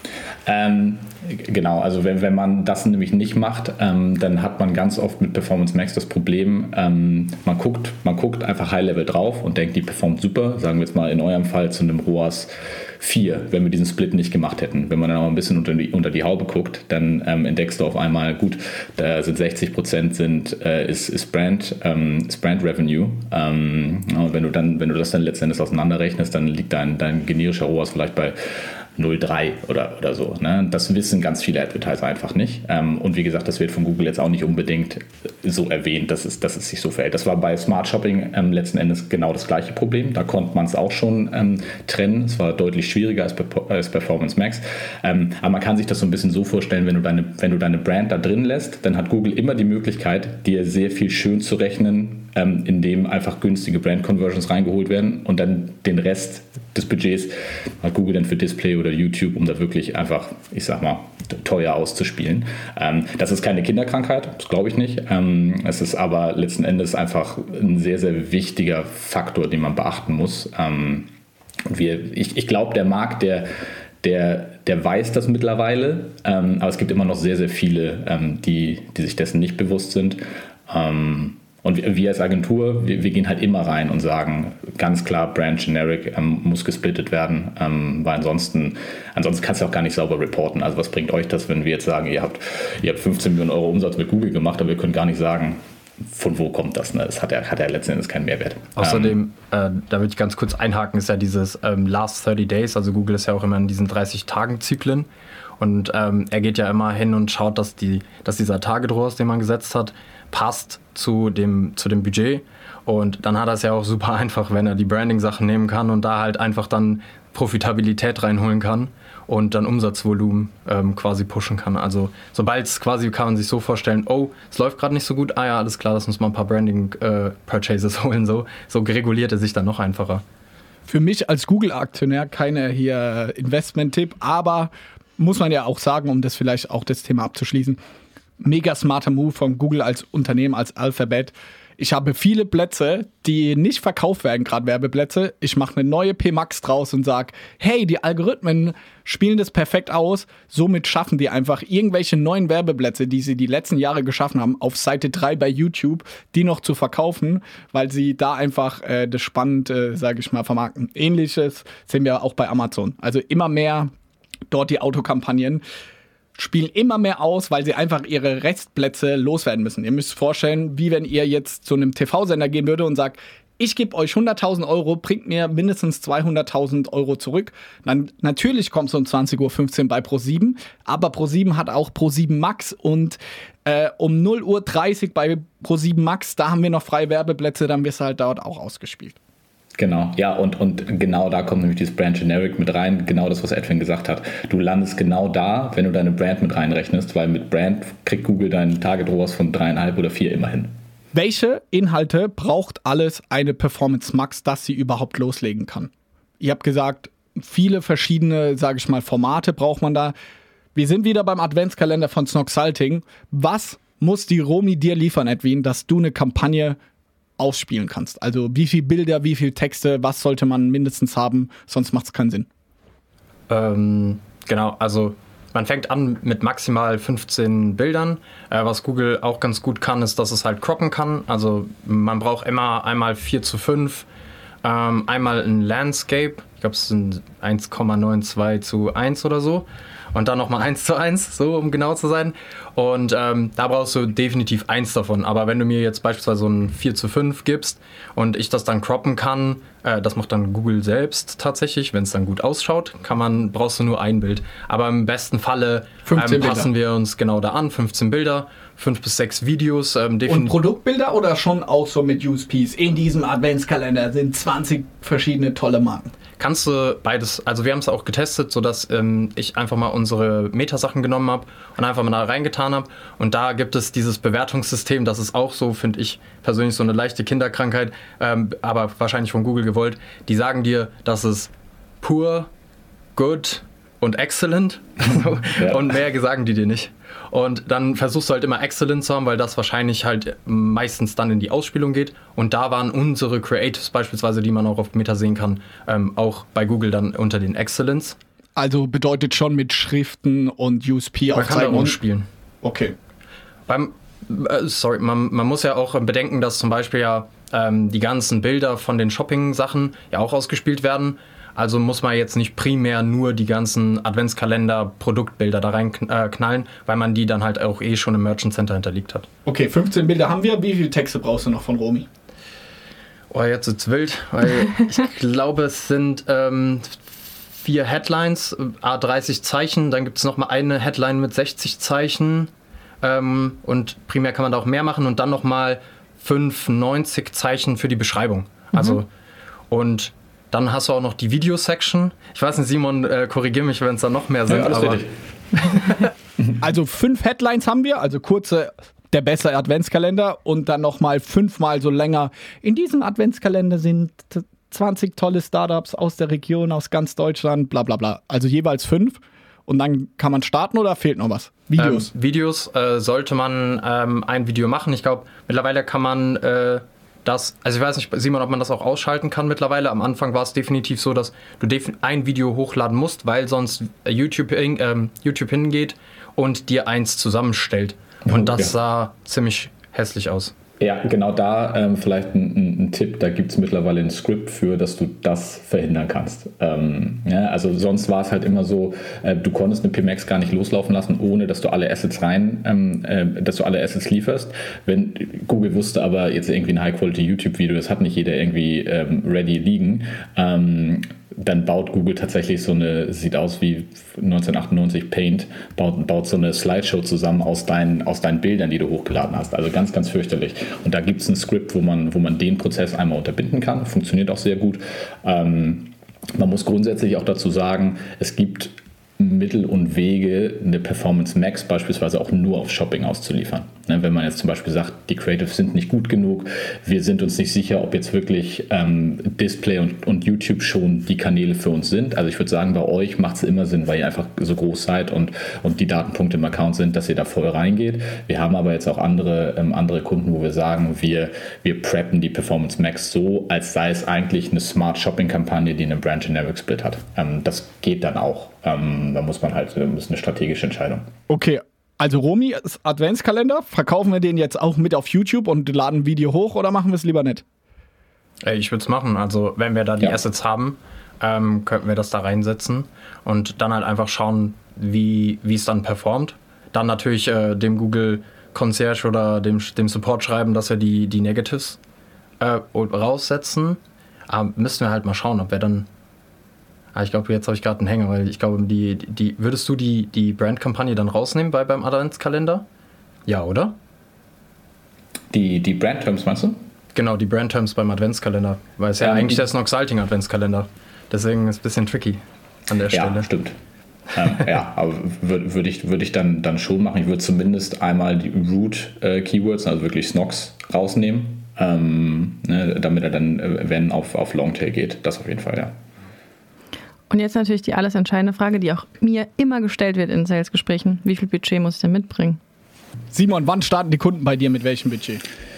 Ähm, genau, also wenn, wenn man das nämlich nicht macht, ähm, dann hat man ganz oft mit Performance Max das Problem, ähm, man guckt, man guckt einfach High-Level drauf und denkt, die performt super, sagen wir jetzt mal in eurem Fall zu einem R O A S vier, wenn wir diesen Split nicht gemacht hätten. Wenn man dann auch ein bisschen unter die, unter die Haube guckt, dann ähm, entdeckst du auf einmal, gut, da sind sechzig Prozent sind, äh, ist, ist, Brand, ähm, ist Brand Revenue. Ähm, und wenn du, dann, wenn du das dann letztendlich auseinanderrechnest, dann liegt dein, dein generischer R O A S vielleicht bei null Komma drei oder, oder so. Ne? Das wissen ganz viele Advertiser einfach nicht. Ähm, und wie gesagt, das wird von Google jetzt auch nicht unbedingt so erwähnt, dass es, dass es sich so verhält. Das war bei Smart Shopping ähm, letzten Endes genau das gleiche Problem. Da konnte man es auch schon ähm, trennen. Es war deutlich schwieriger als, als Performance Max. Ähm, aber man kann sich das so ein bisschen so vorstellen, wenn du, deine, wenn du deine Brand da drin lässt, dann hat Google immer die Möglichkeit, dir sehr viel schön zu rechnen, ähm, indem einfach günstige Brand-Conversions reingeholt werden und dann den Rest des Budgets hat Google dann für Display oder YouTube, um da wirklich einfach, ich sag mal, teuer auszuspielen. Ähm, das ist keine Kinderkrankheit, das glaube ich nicht. Ähm, es ist aber letzten Endes einfach ein sehr, sehr wichtiger Faktor, den man beachten muss. Ähm, wir, ich ich glaube, der Markt, der der, der weiß das mittlerweile, ähm, aber es gibt immer noch sehr, sehr viele, ähm, die, die sich dessen nicht bewusst sind. Ähm, und wir, wir als Agentur, wir, wir gehen halt immer rein und sagen, ganz klar, Brand Generic ähm, muss gesplittet werden, ähm, weil ansonsten, ansonsten kannst du auch gar nicht sauber reporten. Also was bringt euch das, wenn wir jetzt sagen, ihr habt, ihr habt fünfzehn Millionen Euro Umsatz mit Google gemacht, aber wir können gar nicht sagen, von wo kommt das? Ne? Das hat ja, hat ja letzten Endes keinen Mehrwert. Außerdem, ähm, äh, da würde ich ganz kurz einhaken, ist ja dieses ähm, Last thirty Days, also Google ist ja auch immer in diesen dreißig-Tagen-Zyklen und ähm, er geht ja immer hin und schaut, dass, die, dass dieser Target R O A S, den man gesetzt hat, passt zu dem, zu dem Budget und dann hat er es ja auch super einfach, wenn er die Branding-Sachen nehmen kann und da halt einfach dann Profitabilität reinholen kann und dann Umsatzvolumen ähm, quasi pushen kann. Also sobald es quasi, kann man sich so vorstellen, oh, es läuft gerade nicht so gut, ah ja, alles klar, lass uns mal ein paar Branding-Purchases äh, holen. So, so reguliert er sich dann noch einfacher. Für mich als Google-Aktionär keine hier Investment-Tipp, aber muss man ja auch sagen, um das vielleicht auch das Thema abzuschließen, mega smarter Move von Google als Unternehmen, als Alphabet. Ich habe viele Plätze, die nicht verkauft werden, gerade Werbeplätze. Ich mache eine neue P Max draus und sage, hey, die Algorithmen spielen das perfekt aus. Somit schaffen die einfach irgendwelche neuen Werbeplätze, die sie die letzten Jahre geschaffen haben, auf Seite drei bei YouTube, die noch zu verkaufen, weil sie da einfach äh, das spannend, äh, sage ich mal, vermarkten. Ähnliches sehen wir auch bei Amazon. Also immer mehr dort die Autokampagnen spielen immer mehr aus, weil sie einfach ihre Restplätze loswerden müssen. Ihr müsst vorstellen, wie wenn ihr jetzt zu einem T V-Sender gehen würde und sagt, ich gebe euch hunderttausend Euro, bringt mir mindestens zweihunderttausend Euro zurück. Dann natürlich kommt es um zwanzig Uhr fünfzehn bei ProSieben, aber ProSieben hat auch ProSieben Max und äh, um null Uhr dreißig bei ProSieben Max, da haben wir noch freie Werbeplätze, dann wirst du halt dort auch ausgespielt. Genau, ja, und, und genau da kommt nämlich dieses Brand Generic mit rein, genau das, was Edwin gesagt hat. Du landest genau da, wenn du deine Brand mit reinrechnest, weil mit Brand kriegt Google deinen Target R O A S von dreieinhalb oder vier immerhin. Welche Inhalte braucht alles eine Performance Max, dass sie überhaupt loslegen kann? Ihr habt gesagt, viele verschiedene, sage ich mal, Formate braucht man da. Wir sind wieder beim Adventskalender von Snoxalting. Was muss die Romy dir liefern, Edwin, dass du eine Kampagne ausspielen kannst? Also wie viele Bilder, wie viele Texte, was sollte man mindestens haben, sonst macht es keinen Sinn. Ähm, genau, also man fängt an mit maximal fünfzehn Bildern. Äh, was Google auch ganz gut kann, ist, dass es halt croppen kann. Also man braucht immer einmal vier zu fünf, ähm, einmal ein Landscape, ich glaube es sind eins Komma zweiundneunzig zu eins oder so. Und dann nochmal eins zu eins, so um genau zu sein. Und ähm, da brauchst du definitiv eins davon. Aber wenn du mir jetzt beispielsweise so ein vier zu fünf gibst und ich das dann croppen kann, äh, das macht dann Google selbst tatsächlich, wenn es dann gut ausschaut, kann man, brauchst du nur ein Bild. Aber im besten Falle ähm, passen wir uns genau da an, fünfzehn Bilder, fünf bis sechs Videos. Ähm, und Produktbilder oder schon auch so mit U S Ps? In diesem Adventskalender sind zwanzig verschiedene tolle Marken. Kannst du beides, also wir haben es auch getestet, sodass ähm, ich einfach mal unsere Meta-Sachen genommen habe und einfach mal da reingetan habe. Und da gibt es dieses Bewertungssystem, das ist auch so, finde ich persönlich, so eine leichte Kinderkrankheit, ähm, aber wahrscheinlich von Google gewollt. Die sagen dir, dass es poor, good und excellent ja. Und mehr sagen die dir nicht. Und dann versuchst du halt immer Excellent zu haben, weil das wahrscheinlich halt meistens dann in die Ausspielung geht. Und da waren unsere Creatives beispielsweise, die man auch auf Meta sehen kann, ähm, auch bei Google dann unter den Excellents. Also bedeutet schon mit Schriften und U S P auch zeigen. Man kann da ausspielen. Okay. Beim, äh, sorry, man, man muss ja auch bedenken, dass zum Beispiel ja ähm, die ganzen Bilder von den Shopping-Sachen ja auch ausgespielt werden. Also muss man jetzt nicht primär nur die ganzen Adventskalender-Produktbilder da reinknallen, äh, weil man die dann halt auch eh schon im Merchant Center hinterlegt hat. Okay, fünfzehn Bilder haben wir. Wie viele Texte brauchst du noch von Romy? Oh, jetzt ist es wild, weil ich glaube, es sind ähm, vier Headlines, a dreißig Zeichen. Dann gibt es nochmal eine Headline mit sechzig Zeichen. Ähm, und primär kann man da auch mehr machen. Und dann nochmal fünfundneunzig Zeichen für die Beschreibung. Also, mhm. und dann hast du auch noch die Video-Section. Ich weiß nicht, Simon, äh, korrigier mich, wenn es da noch mehr sind. Ja, alles aber also fünf Headlines haben wir, also kurze, der bessere Adventskalender und dann nochmal fünfmal so länger. In diesem Adventskalender sind zwanzig tolle Startups aus der Region, aus ganz Deutschland, bla bla bla. Also jeweils fünf. Und dann kann man starten oder fehlt noch was? Videos? Ähm, Videos äh, sollte man ähm, ein Video machen. Ich glaube, mittlerweile kann man... Äh, dass, also ich weiß nicht, Simon, ob man das auch ausschalten kann mittlerweile. Am Anfang war es definitiv so, dass du def- ein Video hochladen musst, weil sonst YouTube, äh, YouTube hingeht und dir eins zusammenstellt. Und das ja. sah ziemlich hässlich aus. Ja, genau da ähm, vielleicht ein, ein, ein Tipp, da gibt es mittlerweile ein Skript für, dass du das verhindern kannst. Ähm, ja, also sonst war es halt immer so, äh, du konntest eine P M A X gar nicht loslaufen lassen, ohne dass du alle Assets rein, ähm, äh, dass du alle Assets lieferst. Wenn Google wusste aber jetzt irgendwie ein High-Quality-YouTube-Video, das hat nicht jeder irgendwie ähm, ready liegen, ähm, dann baut Google tatsächlich so eine, sieht aus wie neunzehnhundertachtundneunzig Paint, baut, baut so eine Slideshow zusammen aus deinen, aus deinen Bildern, die du hochgeladen hast. Also ganz, ganz fürchterlich. Und da gibt es ein Skript, wo man, wo man den Prozess einmal unterbinden kann. Funktioniert auch sehr gut. Ähm, man muss grundsätzlich auch dazu sagen, es gibt Mittel und Wege, eine Performance Max beispielsweise auch nur auf Shopping auszuliefern. Wenn man jetzt zum Beispiel sagt, die Creatives sind nicht gut genug, wir sind uns nicht sicher, ob jetzt wirklich ähm, Display und, und YouTube schon die Kanäle für uns sind. Also ich würde sagen, bei euch macht es immer Sinn, weil ihr einfach so groß seid und, und die Datenpunkte im Account sind, dass ihr da voll reingeht. Wir haben aber jetzt auch andere, ähm, andere Kunden, wo wir sagen, wir, wir preppen die Performance Max so, als sei es eigentlich eine Smart Shopping-Kampagne, die einen Brand Generic Split hat. Ähm, das geht dann auch. Ähm, da muss man halt, das ist eine strategische Entscheidung. Okay. Also Romy, Adventskalender, verkaufen wir den jetzt auch mit auf YouTube und laden ein Video hoch oder machen wir es lieber nicht? Ich würde es machen. Also wenn wir da die ja. Assets haben, ähm, könnten wir das da reinsetzen und dann halt einfach schauen, wie es dann performt. Dann natürlich äh, dem Google Concierge oder dem, dem Support schreiben, dass wir die, die Negatives äh, raussetzen. Aber müssen wir halt mal schauen, ob wir dann... Ich glaube, jetzt habe ich gerade einen Hänger, weil ich glaube, die, die, würdest du die, die Brand-Kampagne dann rausnehmen bei, beim Adventskalender? Ja, oder? Die, die Brand-Terms meinst du? Genau, die Brand-Terms beim Adventskalender. Weil es ja ähm, eigentlich das Exciting Adventskalender. Deswegen ist es ein bisschen tricky an der Stelle. Ja, stimmt. ähm, ja, aber würde würd ich, würd ich dann, dann schon machen. Ich würde zumindest einmal die Root-Keywords, äh, also wirklich Snox, rausnehmen, ähm, ne, damit er dann, wenn auf, auf Longtail geht. Das auf jeden Fall, ja. Und jetzt natürlich die alles entscheidende Frage, die auch mir immer gestellt wird in Sales-Gesprächen. Wie viel Budget muss ich denn mitbringen? Simon, wann starten die Kunden bei dir mit welchem Budget?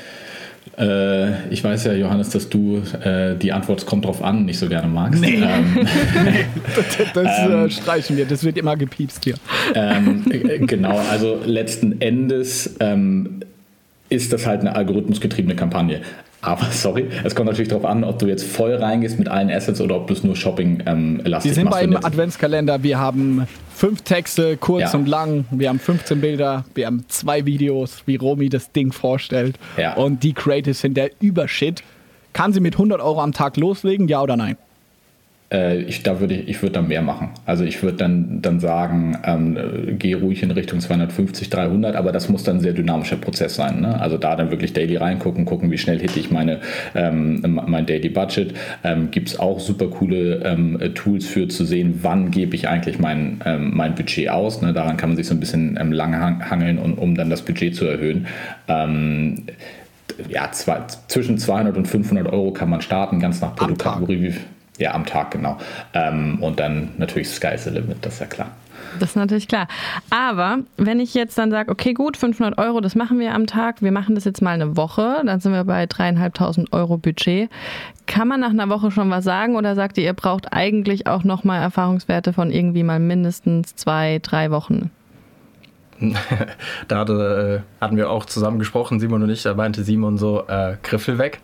Äh, ich weiß ja, Johannes, dass du äh, die Antwort kommt drauf an nicht so gerne magst. Nee, ähm, nee das, das ähm, äh, streichen wir. Das wird immer gepiepst hier. Ähm, genau, also letzten Endes ähm, ist das halt eine algorithmusgetriebene Kampagne. Aber sorry, es kommt natürlich darauf an, ob du jetzt voll reingehst mit allen Assets oder ob du es nur Shopping ähm, lastig machst. Wir sind beim Adventskalender, wir haben fünf Texte, kurz ja. und lang, wir haben fünfzehn Bilder, wir haben zwei Videos, wie Romy das Ding vorstellt ja. und die Creatives sind der Übershit. Kann sie mit hundert Euro am Tag loslegen, ja oder nein? Äh, ich da würde ich, ich würde dann mehr machen. Also ich würde dann, dann sagen, ähm, geh ruhig in Richtung zweihundertfünfzig, dreihundert, aber das muss dann ein sehr dynamischer Prozess sein. Ne? Also da dann wirklich daily reingucken, gucken, wie schnell hitte ich meine, ähm, mein Daily Budget. Ähm, gibt es auch super coole ähm, Tools für zu sehen, wann gebe ich eigentlich mein, ähm, mein Budget aus. Ne? Daran kann man sich so ein bisschen ähm, lang hangeln, und, um dann das Budget zu erhöhen. Ähm, ja, zwei, zwischen zweihundert und fünfhundert Euro kann man starten, ganz nach Produktkategorie. Ja, am Tag, genau. Ähm, und dann natürlich Sky's the limit, das ist ja klar. Das ist natürlich klar. Aber wenn ich jetzt dann sage, okay gut, fünfhundert Euro, das machen wir am Tag, wir machen das jetzt mal eine Woche, dann sind wir bei dreieinhalbtausend Euro Budget. Kann man nach einer Woche schon was sagen oder sagt ihr, ihr braucht eigentlich auch nochmal Erfahrungswerte von irgendwie mal mindestens zwei, drei Wochen? Da hatte, äh, hatten wir auch zusammen gesprochen, Simon und ich, da meinte Simon so, äh, Griffel weg.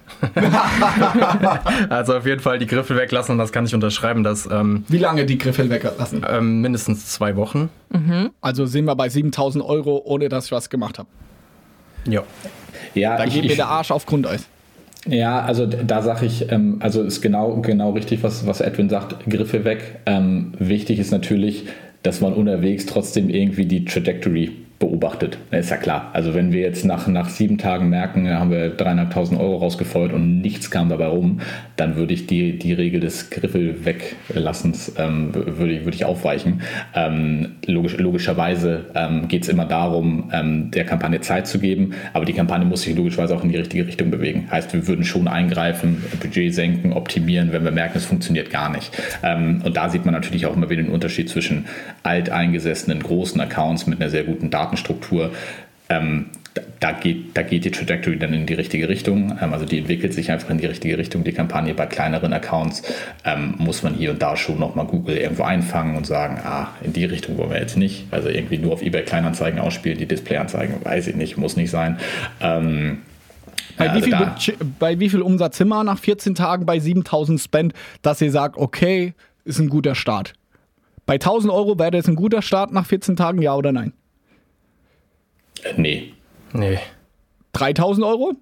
Also auf jeden Fall die Griffel weglassen, das kann ich unterschreiben. Dass, ähm, Wie lange die Griffel weglassen? Ähm, mindestens zwei Wochen. Mhm. Also sind wir bei siebentausend Euro, ohne dass ich was gemacht habe. Ja. Ja, da ich, geht mir ich, der Arsch auf Grundeis. Ja, also da sage ich, ähm, also ist genau, genau richtig, was, was Edwin sagt, Griffe weg. Ähm, wichtig ist natürlich, dass man unterwegs trotzdem irgendwie die Trajectory beobachtet. Ist ja klar. Also wenn wir jetzt nach, nach sieben Tagen merken, haben wir dreieinhalbtausend Euro rausgefeuert und nichts kam dabei rum, dann würde ich die, die Regel des Griffel weglassens ähm, würde, ich, würde ich aufweichen. Ähm, logisch, logischerweise ähm, geht es immer darum, ähm, der Kampagne Zeit zu geben, aber die Kampagne muss sich logischerweise auch in die richtige Richtung bewegen. Heißt, wir würden schon eingreifen, Budget senken, optimieren, wenn wir merken, es funktioniert gar nicht. Ähm, und da sieht man natürlich auch immer wieder den Unterschied zwischen alteingesessenen großen Accounts mit einer sehr guten Datenstruktur. Ähm, da geht, da geht die Trajectory dann in die richtige Richtung. Ähm, also die entwickelt sich einfach in die richtige Richtung, die Kampagne. Bei kleineren Accounts ähm, muss man hier und da schon nochmal Google irgendwo einfangen und sagen, ah, in die Richtung wollen wir jetzt nicht. Also irgendwie nur auf eBay Kleinanzeigen ausspielen, die Displayanzeigen, weiß ich nicht, muss nicht sein. Ähm, Bei, also wie viel, da, bei wie viel Umsatz sind wir nach vierzehn Tagen bei siebentausend Spend, dass ihr sagt, okay, ist ein guter Start? Bei tausend Euro wäre das ein guter Start nach vierzehn Tagen, ja oder nein? äh, nee. Nee. dreitausend Euro?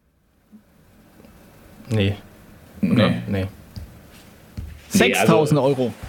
Nee. Nee. Oder? Nee. sechstausend also- Euro.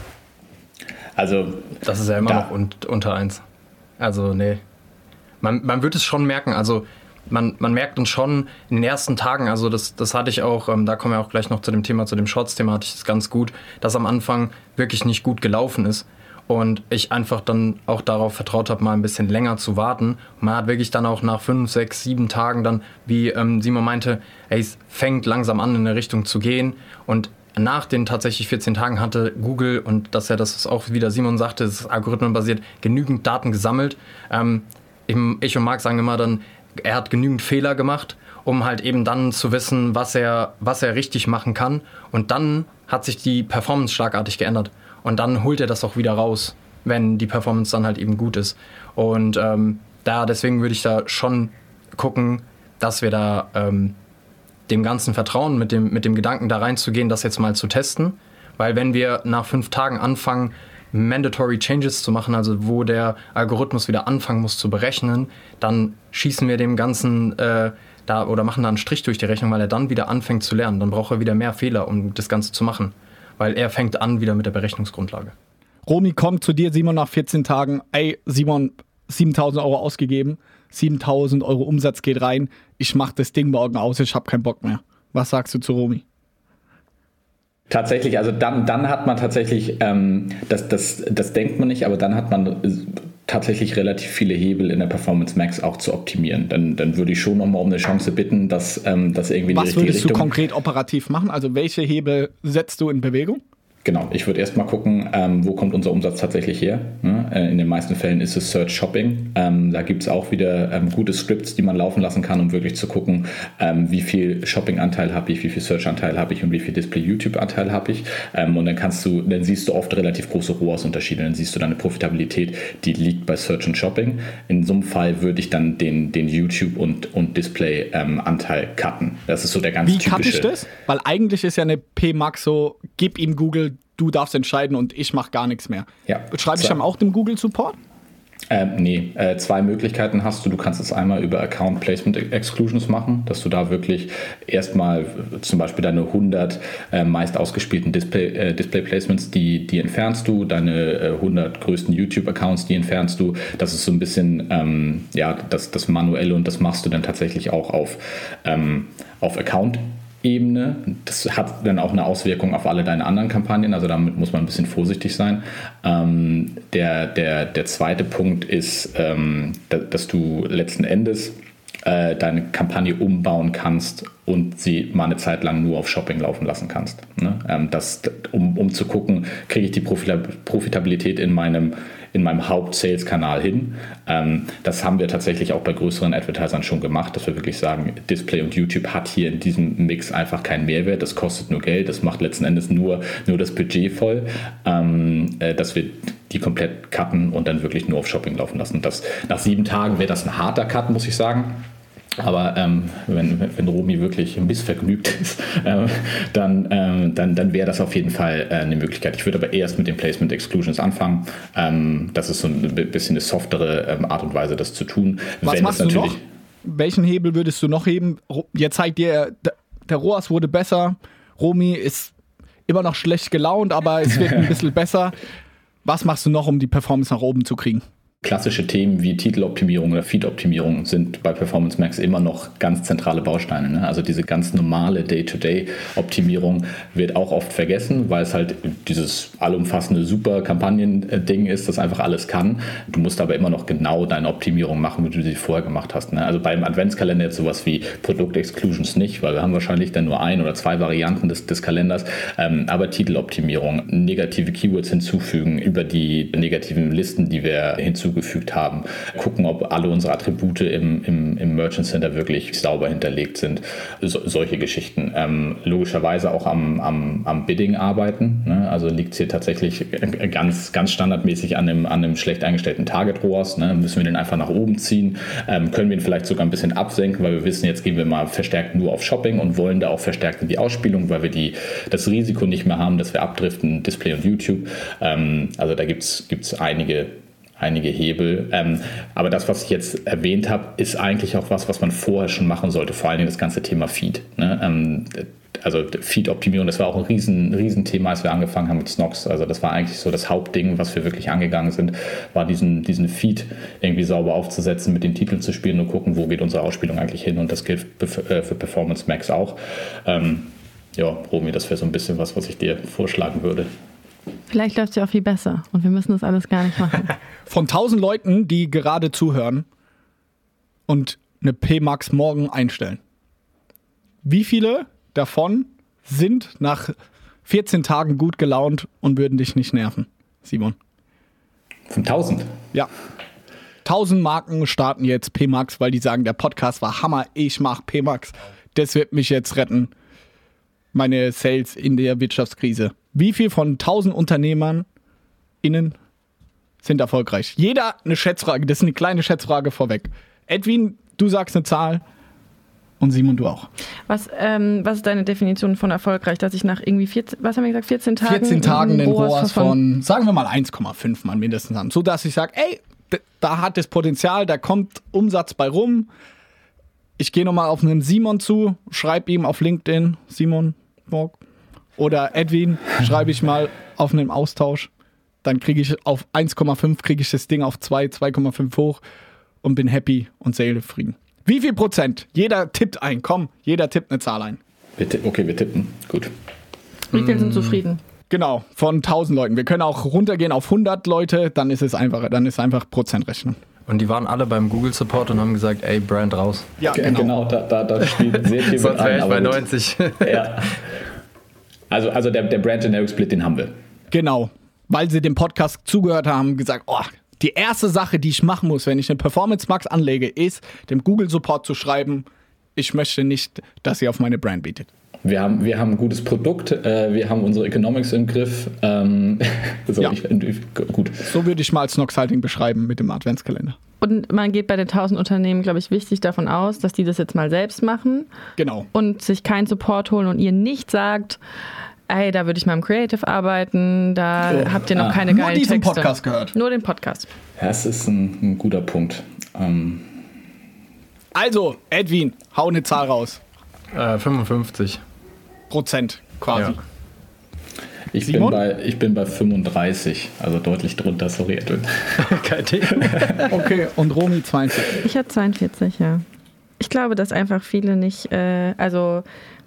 Also Das ist ja immer Da- noch un- unter eins. Also, nee. Man, man wird es schon merken. Also, man, man merkt uns schon in den ersten Tagen, also das, das hatte ich auch, ähm, da kommen wir auch gleich noch zu dem Thema, zu dem Shorts-Thema hatte ich das ganz gut, dass am Anfang wirklich nicht gut gelaufen ist. Und ich einfach dann auch darauf vertraut habe, mal ein bisschen länger zu warten. Und man hat wirklich dann auch nach fünf, sechs, sieben Tagen dann, wie ähm, Simon meinte, ey, es fängt langsam an, in eine Richtung zu gehen. Und nach den tatsächlich vierzehn Tagen hatte Google, und das ja, das ist auch wieder Simon sagte, es ist algorithmenbasiert, genügend Daten gesammelt. Ähm, ich und Marc sagen immer dann, er hat genügend Fehler gemacht, um halt eben dann zu wissen, was er, was er richtig machen kann. Und dann hat sich die Performance schlagartig geändert. Und dann holt er das auch wieder raus, wenn die Performance dann halt eben gut ist. Und ähm, da deswegen würde ich da schon gucken, dass wir da ähm, dem Ganzen vertrauen, mit dem, mit dem Gedanken da reinzugehen, das jetzt mal zu testen. Weil wenn wir nach fünf Tagen anfangen, Mandatory Changes zu machen, also wo der Algorithmus wieder anfangen muss zu berechnen, dann schießen wir dem Ganzen äh, da oder machen da einen Strich durch die Rechnung, weil er dann wieder anfängt zu lernen. Dann braucht er wieder mehr Fehler, um das Ganze zu machen. Weil er fängt an wieder mit der Berechnungsgrundlage. Romy kommt zu dir, Simon, nach vierzehn Tagen. Ey, Simon, siebentausend Euro ausgegeben, siebentausend Euro Umsatz geht rein. Ich mach das Ding morgen aus, ich hab keinen Bock mehr. Was sagst du zu Romy? Tatsächlich, also dann, dann hat man tatsächlich, ähm, das, das, das denkt man nicht, aber dann hat man tatsächlich relativ viele Hebel in der Performance Max auch zu optimieren. Dann, dann würde ich schon nochmal um eine Chance bitten, dass ähm, das irgendwie in die Was richtige würdest du Richtung... konkret operativ machen? Also welche Hebel setzt du in Bewegung? Genau, ich würde erstmal gucken, ähm, wo kommt unser Umsatz tatsächlich her. Ne? Äh, in den meisten Fällen ist es Search Shopping. Ähm, da gibt es auch wieder ähm, gute Scripts, die man laufen lassen kann, um wirklich zu gucken, ähm, wie viel Shopping-Anteil habe ich, wie viel Search-Anteil habe ich und wie viel Display-YouTube-Anteil habe ich. Ähm, und dann kannst du, dann siehst du oft relativ große R O A S-Unterschiede. Dann siehst du deine Profitabilität, die liegt bei Search und Shopping. In so einem Fall würde ich dann den, den YouTube- und, und Display-Anteil ähm, cutten. Das ist so der ganz Wie typische... cutte ich das? Weil eigentlich ist ja eine P-Max so, gib ihm Google, du darfst entscheiden und ich mache gar nichts mehr. Ja. Schreibe ich So. dann auch dem Google-Support? Ähm, nee, äh, zwei Möglichkeiten hast du. Du kannst es einmal über Account Placement Exclusions machen, dass du da wirklich erstmal zum Beispiel deine hundert äh, meist ausgespielten Display, äh, Display Placements, die, die entfernst du, deine äh, hundert größten YouTube-Accounts, die entfernst du. Das ist so ein bisschen ähm, ja, das, das Manuelle, und das machst du dann tatsächlich auch auf, ähm, auf Account Ebene. Das hat dann auch eine Auswirkung auf alle deine anderen Kampagnen, also damit muss man ein bisschen vorsichtig sein. Ähm, der, der, der zweite Punkt ist, ähm, da, dass du letzten Endes äh, deine Kampagne umbauen kannst und sie mal eine Zeit lang nur auf Shopping laufen lassen kannst. Ne? Ähm, das, um, um zu gucken, kriege ich die Profitabilität in meinem in meinem Haupt-Sales-Kanal hin. Ähm, das haben wir tatsächlich auch bei größeren Advertisern schon gemacht, dass wir wirklich sagen, Display und YouTube hat hier in diesem Mix einfach keinen Mehrwert, das kostet nur Geld, das macht letzten Endes nur, nur das Budget voll, ähm, äh, dass wir die komplett cutten und dann wirklich nur auf Shopping laufen lassen. Das, nach sieben Tagen wäre das ein harter Cut, muss ich sagen. Aber ähm, wenn, wenn Romy wirklich missvergnügt ist, äh, dann, ähm, dann, dann wäre das auf jeden Fall äh, eine Möglichkeit. Ich würde aber erst mit den Placement Exclusions anfangen. Ähm, das ist so ein bisschen eine softere ähm, Art und Weise, das zu tun. Was wenn machst das du natürlich noch? Welchen Hebel würdest du noch heben? Jetzt zeigt dir, der R O A S wurde besser. Romy ist immer noch schlecht gelaunt, aber es wird ein bisschen besser. Was machst du noch, um die Performance nach oben zu kriegen? Klassische Themen wie Titeloptimierung oder Feed-Optimierung sind bei Performance Max immer noch ganz zentrale Bausteine. Ne? Also diese ganz normale Day-to-Day-Optimierung wird auch oft vergessen, weil es halt dieses allumfassende Super-Kampagnen-Ding ist, das einfach alles kann. Du musst aber immer noch genau deine Optimierung machen, wie du sie vorher gemacht hast. Ne? Also beim Adventskalender jetzt sowas wie Produkt-Exclusions nicht, weil wir haben wahrscheinlich dann nur ein oder zwei Varianten des, des Kalenders. Ähm, aber Titeloptimierung, negative Keywords hinzufügen über die negativen Listen, die wir hinzufügen, hinzugefügt haben, gucken, ob alle unsere Attribute im, im, im Merchant Center wirklich sauber hinterlegt sind, so, solche Geschichten. Ähm, logischerweise auch am, am, am Bidding arbeiten, ne? Also liegt es hier tatsächlich ganz, ganz standardmäßig an einem, an einem schlecht eingestellten Target R O A S, ne? Müssen wir den einfach nach oben ziehen, ähm, können wir ihn vielleicht sogar ein bisschen absenken, weil wir wissen, jetzt gehen wir mal verstärkt nur auf Shopping und wollen da auch verstärkt in die Ausspielung, weil wir die, das Risiko nicht mehr haben, dass wir abdriften, Display und YouTube. Ähm, also da gibt es einige, einige Hebel. Ähm, aber das, was ich jetzt erwähnt habe, ist eigentlich auch was, was man vorher schon machen sollte, vor allem das ganze Thema Feed. Ne? Ähm, also Feed-Optimierung, das war auch ein riesen, riesen Thema, als wir angefangen haben mit Snox. Also das war eigentlich so das Hauptding, was wir wirklich angegangen sind, war diesen, diesen Feed irgendwie sauber aufzusetzen, mit den Titeln zu spielen und gucken, wo geht unsere Ausspielung eigentlich hin. Und das gilt für Performance Max auch. Ähm, ja, Romy, das wäre so ein bisschen was, was ich dir vorschlagen würde. Vielleicht läuft es ja auch viel besser und wir müssen das alles gar nicht machen. Von tausend Leuten, die gerade zuhören und eine P Max morgen einstellen, wie viele davon sind nach vierzehn Tagen gut gelaunt und würden dich nicht nerven, Simon? Von tausend? Ja. tausend Marken starten jetzt P Max, weil die sagen, der Podcast war Hammer, ich mach P Max. Das wird mich jetzt retten. Meine Sales in der Wirtschaftskrise. Wie viel von tausend Unternehmern innen sind erfolgreich? Jeder eine Schätzfrage, das ist eine kleine Schätzfrage vorweg. Edwin, du sagst eine Zahl und Simon, du auch. Was, ähm, was ist deine Definition von erfolgreich, dass ich nach irgendwie vierzehn, was haben wir gesagt, vierzehn Tagen? vierzehn Tagen den R O A S von, von, sagen wir mal eins Komma fünf mal mindestens haben. So dass ich sage, ey, da hat das Potenzial, da kommt Umsatz bei rum. Ich gehe nochmal auf einen Simon zu, schreibe ihm auf LinkedIn, Simon, Borg. Oder Edwin, schreibe ich mal auf einen Austausch. Dann kriege ich auf eins Komma fünf, kriege ich das Ding auf zwei, zwei Komma fünf hoch und bin happy und seelefrieden. Wie viel Prozent? Jeder tippt ein. Komm, jeder tippt eine Zahl ein. Wir tippen, okay, wir tippen. Gut. Wie viel sind zufrieden? Genau, von tausend Leuten. Wir können auch runtergehen auf hundert Leute, dann ist es einfacher. Dann ist einfach Prozentrechnung. Und die waren alle beim Google Support und haben gesagt, ey, Brand raus. Ja, genau. genau da, da, da spielt sehr viel mit Sonst wäre ein. ich bei neunzig. Ja. Also, also der, der Brand Generic Split, den haben wir. Genau, weil sie dem Podcast zugehört haben, gesagt, oh, die erste Sache, die ich machen muss, wenn ich eine Performance Max anlege, ist, dem Google Support zu schreiben, ich möchte nicht, dass ihr auf meine Brand bietet. Wir haben, wir haben ein gutes Produkt, äh, wir haben unsere Economics im Griff. Ähm, so, ja. ich, gut. So würde ich mal Snox Halting beschreiben mit dem Adventskalender. Und man geht bei den tausend Unternehmen, glaube ich, wichtig davon aus, dass die das jetzt mal selbst machen. Genau. Und sich keinen Support holen und ihr nicht sagt, ey, da würde ich mal im Creative arbeiten, da oh. habt ihr noch ah. keine geilen Texte. Nur diesen Podcast gehört. Nur den Podcast. Ja, das ist ein, ein guter Punkt. Ähm. Also, Edwin, hau eine Zahl raus. Äh, fünfundfünfzig. Prozent quasi. Ja. Ich bin, bei, ich bin bei fünfunddreißig, also deutlich drunter, sorry Edwin. Kein Ding. Okay, und Romy zweiundvierzig. Ich habe zweiundvierzig, ja. Ich glaube, dass einfach viele nicht, äh, also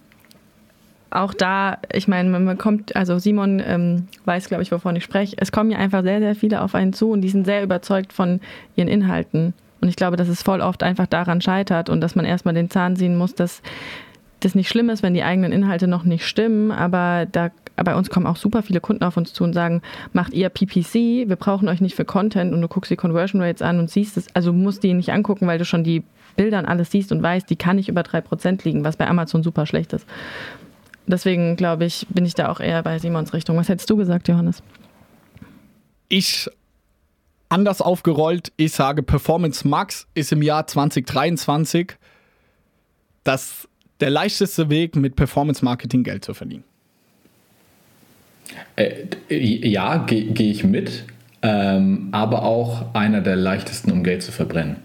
auch da, ich meine, man kommt, also Simon ähm, weiß, glaube ich, wovon ich spreche, es kommen ja einfach sehr, sehr viele auf einen zu und die sind sehr überzeugt von ihren Inhalten. Und ich glaube, dass es voll oft einfach daran scheitert und dass man erstmal den Zahn ziehen muss, dass das nicht schlimm ist, wenn die eigenen Inhalte noch nicht stimmen, aber da bei uns kommen auch super viele Kunden auf uns zu und sagen, macht ihr P P C, wir brauchen euch nicht für Content und du guckst die Conversion Rates an und siehst es, also musst die nicht angucken, weil du schon die Bilder und alles siehst und weißt, die kann nicht über drei Prozent liegen, was bei Amazon super schlecht ist. Deswegen, glaube ich, bin ich da auch eher bei Simons Richtung. Was hättest du gesagt, Johannes? Ich anders aufgerollt, ich sage, Performance Max ist im Jahr zwanzig dreiundzwanzig das der leichteste Weg, mit Performance Marketing Geld zu verdienen. Äh, ja, gehe geh ich mit, ähm, aber auch einer der leichtesten, um Geld zu verbrennen.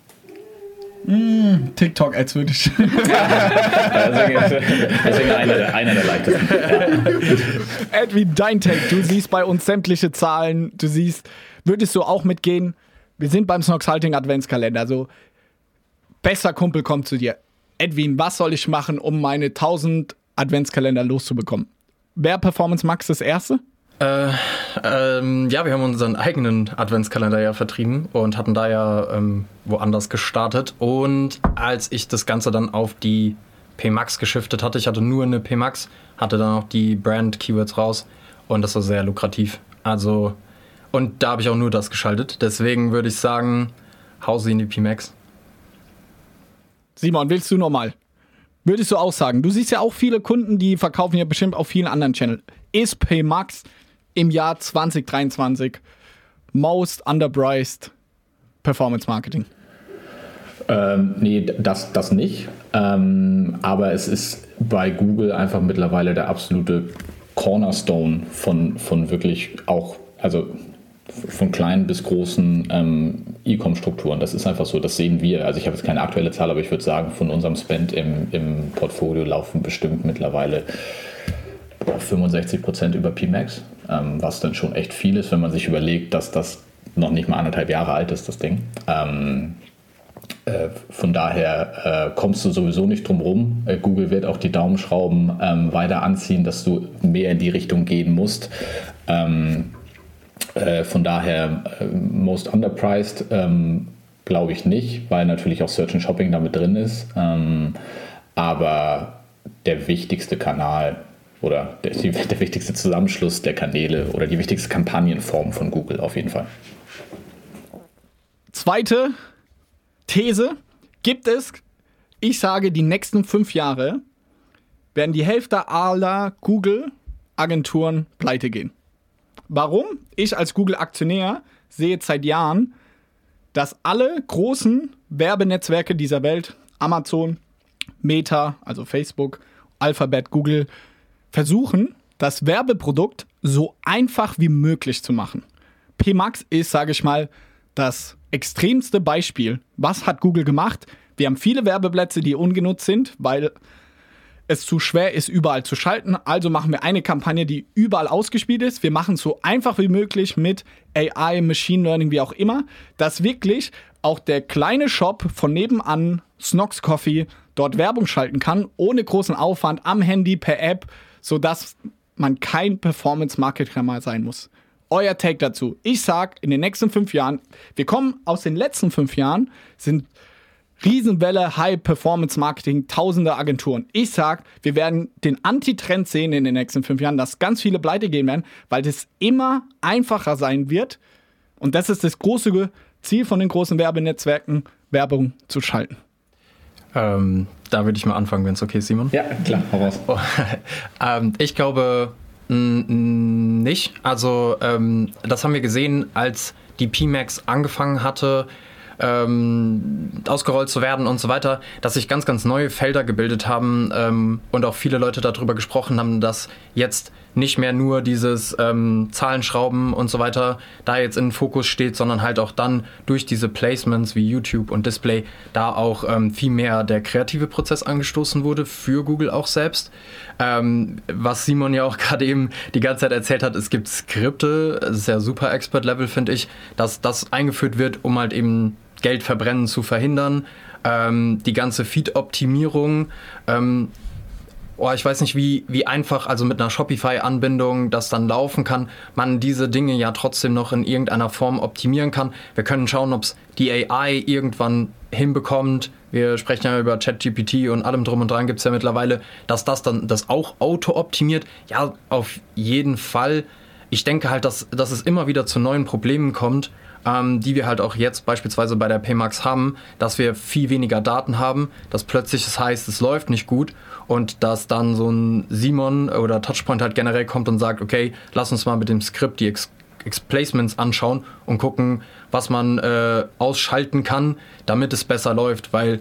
Mm, TikTok, als würde ich. deswegen deswegen einer, der, einer der leichtesten. Ja. Edwin, dein Take, du siehst bei uns sämtliche Zahlen, du siehst, würdest du auch mitgehen? Wir sind beim Snox Halting Adventskalender, so besser Kumpel kommt zu dir. Edwin, was soll ich machen, um meine tausend Adventskalender loszubekommen? Wäre Performance Max das erste? Äh, ähm, ja, wir haben unseren eigenen Adventskalender ja vertrieben und hatten da ja ähm, woanders gestartet. Und als ich das Ganze dann auf die P Max geschiftet hatte, ich hatte nur eine P Max, hatte dann auch die Brand-Keywords raus und das war sehr lukrativ. Also, Und da habe ich auch nur das geschaltet. Deswegen würde ich sagen, hau sie in die P MAX. Simon, willst du nochmal? Würdest du auch sagen? Du siehst ja auch viele Kunden, die verkaufen ja bestimmt auf vielen anderen Channels. Ist P MAX im Jahr zwanzig dreiundzwanzig most underpriced Performance Marketing? Ähm, nee, das, das nicht. Ähm, aber es ist bei Google einfach mittlerweile der absolute Cornerstone von, von wirklich auch, also von kleinen bis großen ähm, E-Com-Strukturen. Das ist einfach so, das sehen wir. Also ich habe jetzt keine aktuelle Zahl, aber ich würde sagen, von unserem Spend im, im Portfolio laufen bestimmt mittlerweile boah, fünfundsechzig Prozent über P MAX, ähm, was dann schon echt viel ist, wenn man sich überlegt, dass das noch nicht mal anderthalb Jahre alt ist, das Ding. Ähm, äh, von daher äh, kommst du sowieso nicht drum rum. Äh, Google wird auch die Daumenschrauben ähm, weiter anziehen, dass du mehr in die Richtung gehen musst. Ähm, Äh, von daher äh, most underpriced ähm, glaube ich nicht, weil natürlich auch Search and Shopping damit drin ist. Ähm, aber der wichtigste Kanal oder der, die, der wichtigste Zusammenschluss der Kanäle oder die wichtigste Kampagnenform von Google auf jeden Fall. Zweite These. Gibt es, ich sage, die nächsten fünf Jahre werden die Hälfte aller Google-Agenturen pleite gehen. Warum? Ich als Google-Aktionär sehe jetzt seit Jahren, dass alle großen Werbenetzwerke dieser Welt, Amazon, Meta, also Facebook, Alphabet, Google, versuchen, das Werbeprodukt so einfach wie möglich zu machen. P MAX ist, sage ich mal, das extremste Beispiel. Was hat Google gemacht? Wir haben viele Werbeplätze, die ungenutzt sind, weil es zu schwer ist, überall zu schalten. Also machen wir eine Kampagne, die überall ausgespielt ist. Wir machen es so einfach wie möglich mit A I, Machine Learning, wie auch immer, dass wirklich auch der kleine Shop von nebenan, Snox Coffee, dort Werbung schalten kann, ohne großen Aufwand, am Handy, per App, sodass man kein Performance-Marketer mal sein muss. Euer Take dazu. Ich sag, in den nächsten fünf Jahren, wir kommen aus den letzten fünf Jahren, sind Riesenwelle, High-Performance-Marketing, tausende Agenturen. Ich sag, wir werden den Antitrend sehen in den nächsten fünf Jahren, dass ganz viele pleite gehen werden, weil das immer einfacher sein wird. Und das ist das große Ziel von den großen Werbenetzwerken, Werbung zu schalten. Ähm, da würde ich mal anfangen, wenn es okay ist, Simon. Ja, klar, hau raus. Oh, ähm, ich glaube n- nicht. Also ähm, das haben wir gesehen, als die P MAX angefangen hatte, Ähm, ausgerollt zu werden und so weiter, dass sich ganz, ganz neue Felder gebildet haben ähm, und auch viele Leute darüber gesprochen haben, dass jetzt nicht mehr nur dieses ähm, Zahlenschrauben und so weiter da jetzt in den Fokus steht, sondern halt auch dann durch diese Placements wie YouTube und Display da auch ähm, viel mehr der kreative Prozess angestoßen wurde, für Google auch selbst. Ähm, was Simon ja auch gerade eben die ganze Zeit erzählt hat, es gibt Skripte, das ist ja super Expert-Level, finde ich, dass das eingeführt wird, um halt eben Geldverbrennen zu verhindern, ähm, die ganze Feed-Optimierung, ähm, oh, ich weiß nicht, wie, wie einfach, also mit einer Shopify-Anbindung das dann laufen kann, man diese Dinge ja trotzdem noch in irgendeiner Form optimieren kann. Wir können schauen, ob es die A I irgendwann hinbekommt. Wir sprechen ja über ChatGPT und allem drum und dran gibt es ja mittlerweile, dass das dann das auch auto-optimiert. Ja, auf jeden Fall. Ich denke halt, dass, dass es immer wieder zu neuen Problemen kommt, ähm, die wir halt auch jetzt beispielsweise bei der P MAX haben, dass wir viel weniger Daten haben, dass plötzlich es heißt, es läuft nicht gut und dass dann so ein Simon oder Touchpoint halt generell kommt und sagt, okay, lass uns mal mit dem Skript die Ex- Ex-Placements anschauen und gucken, was man äh, ausschalten kann, damit es besser läuft, weil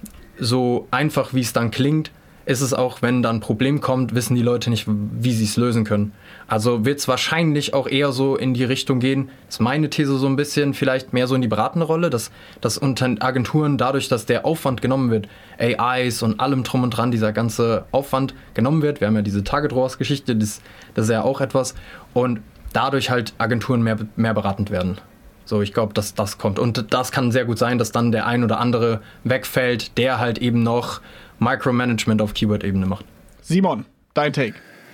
so einfach wie es dann klingt, ist es auch, wenn dann ein Problem kommt, wissen die Leute nicht, wie sie es lösen können. Also wird es wahrscheinlich auch eher so in die Richtung gehen, das ist meine These so ein bisschen, vielleicht mehr so in die beratende Rolle, dass, dass unter Agenturen dadurch, dass der Aufwand genommen wird, A Is und allem drum und dran, dieser ganze Aufwand genommen wird, wir haben ja diese Target R O A S-Geschichte, das, das ist ja auch etwas, und dadurch halt Agenturen mehr, mehr beratend werden. So, ich glaube, dass das kommt. Und das kann sehr gut sein, dass dann der ein oder andere wegfällt, der halt eben noch Micromanagement auf Keyword-Ebene macht. Simon, dein Take.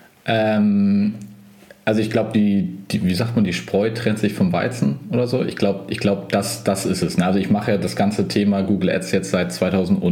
Ähm, also ich glaube, die, die, wie sagt man, die Spreu trennt sich vom Weizen oder so. Ich glaube, ich glaub, das, das ist es. Also ich mache ja das ganze Thema Google Ads jetzt seit zweitausendfünf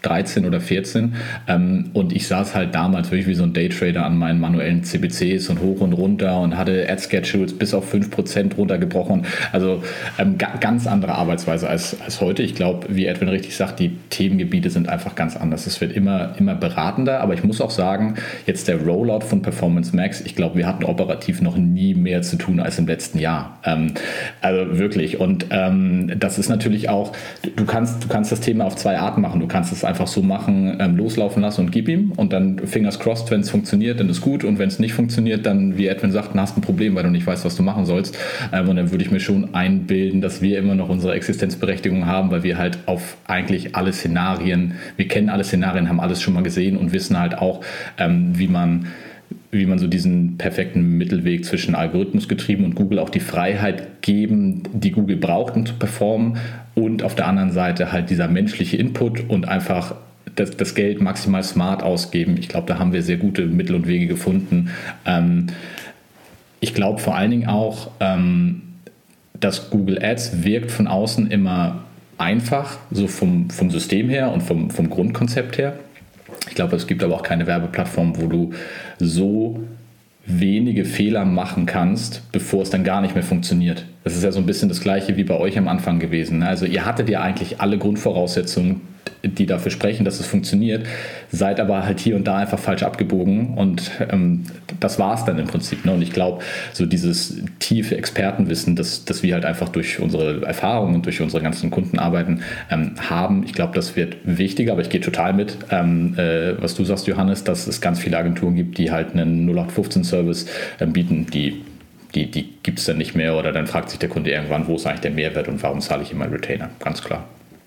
dreizehn oder vierzehn ähm, und ich saß halt damals wirklich wie so ein Daytrader an meinen manuellen C B Cs und hoch und runter und hatte Ad-Schedules bis auf fünf Prozent runtergebrochen. Also ähm, ga, ganz andere Arbeitsweise als, als heute. Ich glaube, wie Edwin richtig sagt, die Themengebiete sind einfach ganz anders. Es wird immer, immer beratender, aber ich muss auch sagen, jetzt der Rollout von Performance Max, ich glaube, wir hatten operativ noch nie mehr zu tun als im letzten Jahr. Ähm, also wirklich. Und ähm, das ist natürlich auch, du kannst, du kannst das Thema auf zwei Arten machen. Du kannst es einfach so machen, ähm, loslaufen lassen und gib ihm und dann fingers crossed, wenn es funktioniert, dann ist gut und wenn es nicht funktioniert, dann, wie Edwin sagt, dann hast du ein Problem, weil du nicht weißt, was du machen sollst. Ähm, und dann würde ich mir schon einbilden, dass wir immer noch unsere Existenzberechtigung haben, weil wir halt auf eigentlich alle Szenarien, wir kennen alle Szenarien, haben alles schon mal gesehen und wissen halt auch, ähm, wie man wie man so diesen perfekten Mittelweg zwischen Algorithmusgetrieben und Google auch die Freiheit geben, die Google braucht, um zu performen, und auf der anderen Seite halt dieser menschliche Input und einfach das, das Geld maximal smart ausgeben. Ich glaube, da haben wir sehr gute Mittel und Wege gefunden. Ähm, ich glaube vor allen Dingen auch, ähm, dass Google Ads wirkt von außen immer einfach, so vom, vom System her und vom, vom Grundkonzept her. Ich glaube, es gibt aber auch keine Werbeplattform, wo du so wenige Fehler machen kannst, bevor es dann gar nicht mehr funktioniert. Das ist ja so ein bisschen das Gleiche wie bei euch am Anfang gewesen. Also ihr hattet ja eigentlich alle Grundvoraussetzungen, die dafür sprechen, dass es funktioniert, seid aber halt hier und da einfach falsch abgebogen und ähm, das war es dann im Prinzip. Ne? Und ich glaube, so dieses tiefe Expertenwissen, das, das wir halt einfach durch unsere Erfahrungen und durch unsere ganzen Kundenarbeiten ähm, haben, ich glaube, das wird wichtiger, aber ich gehe total mit, ähm, äh, was du sagst, Johannes, dass es ganz viele Agenturen gibt, die halt einen null acht fünfzehn Service äh, bieten, die die, die gibt es dann nicht mehr oder dann fragt sich der Kunde irgendwann, wo ist eigentlich der Mehrwert und warum zahle ich immer einen Retainer, ganz klar.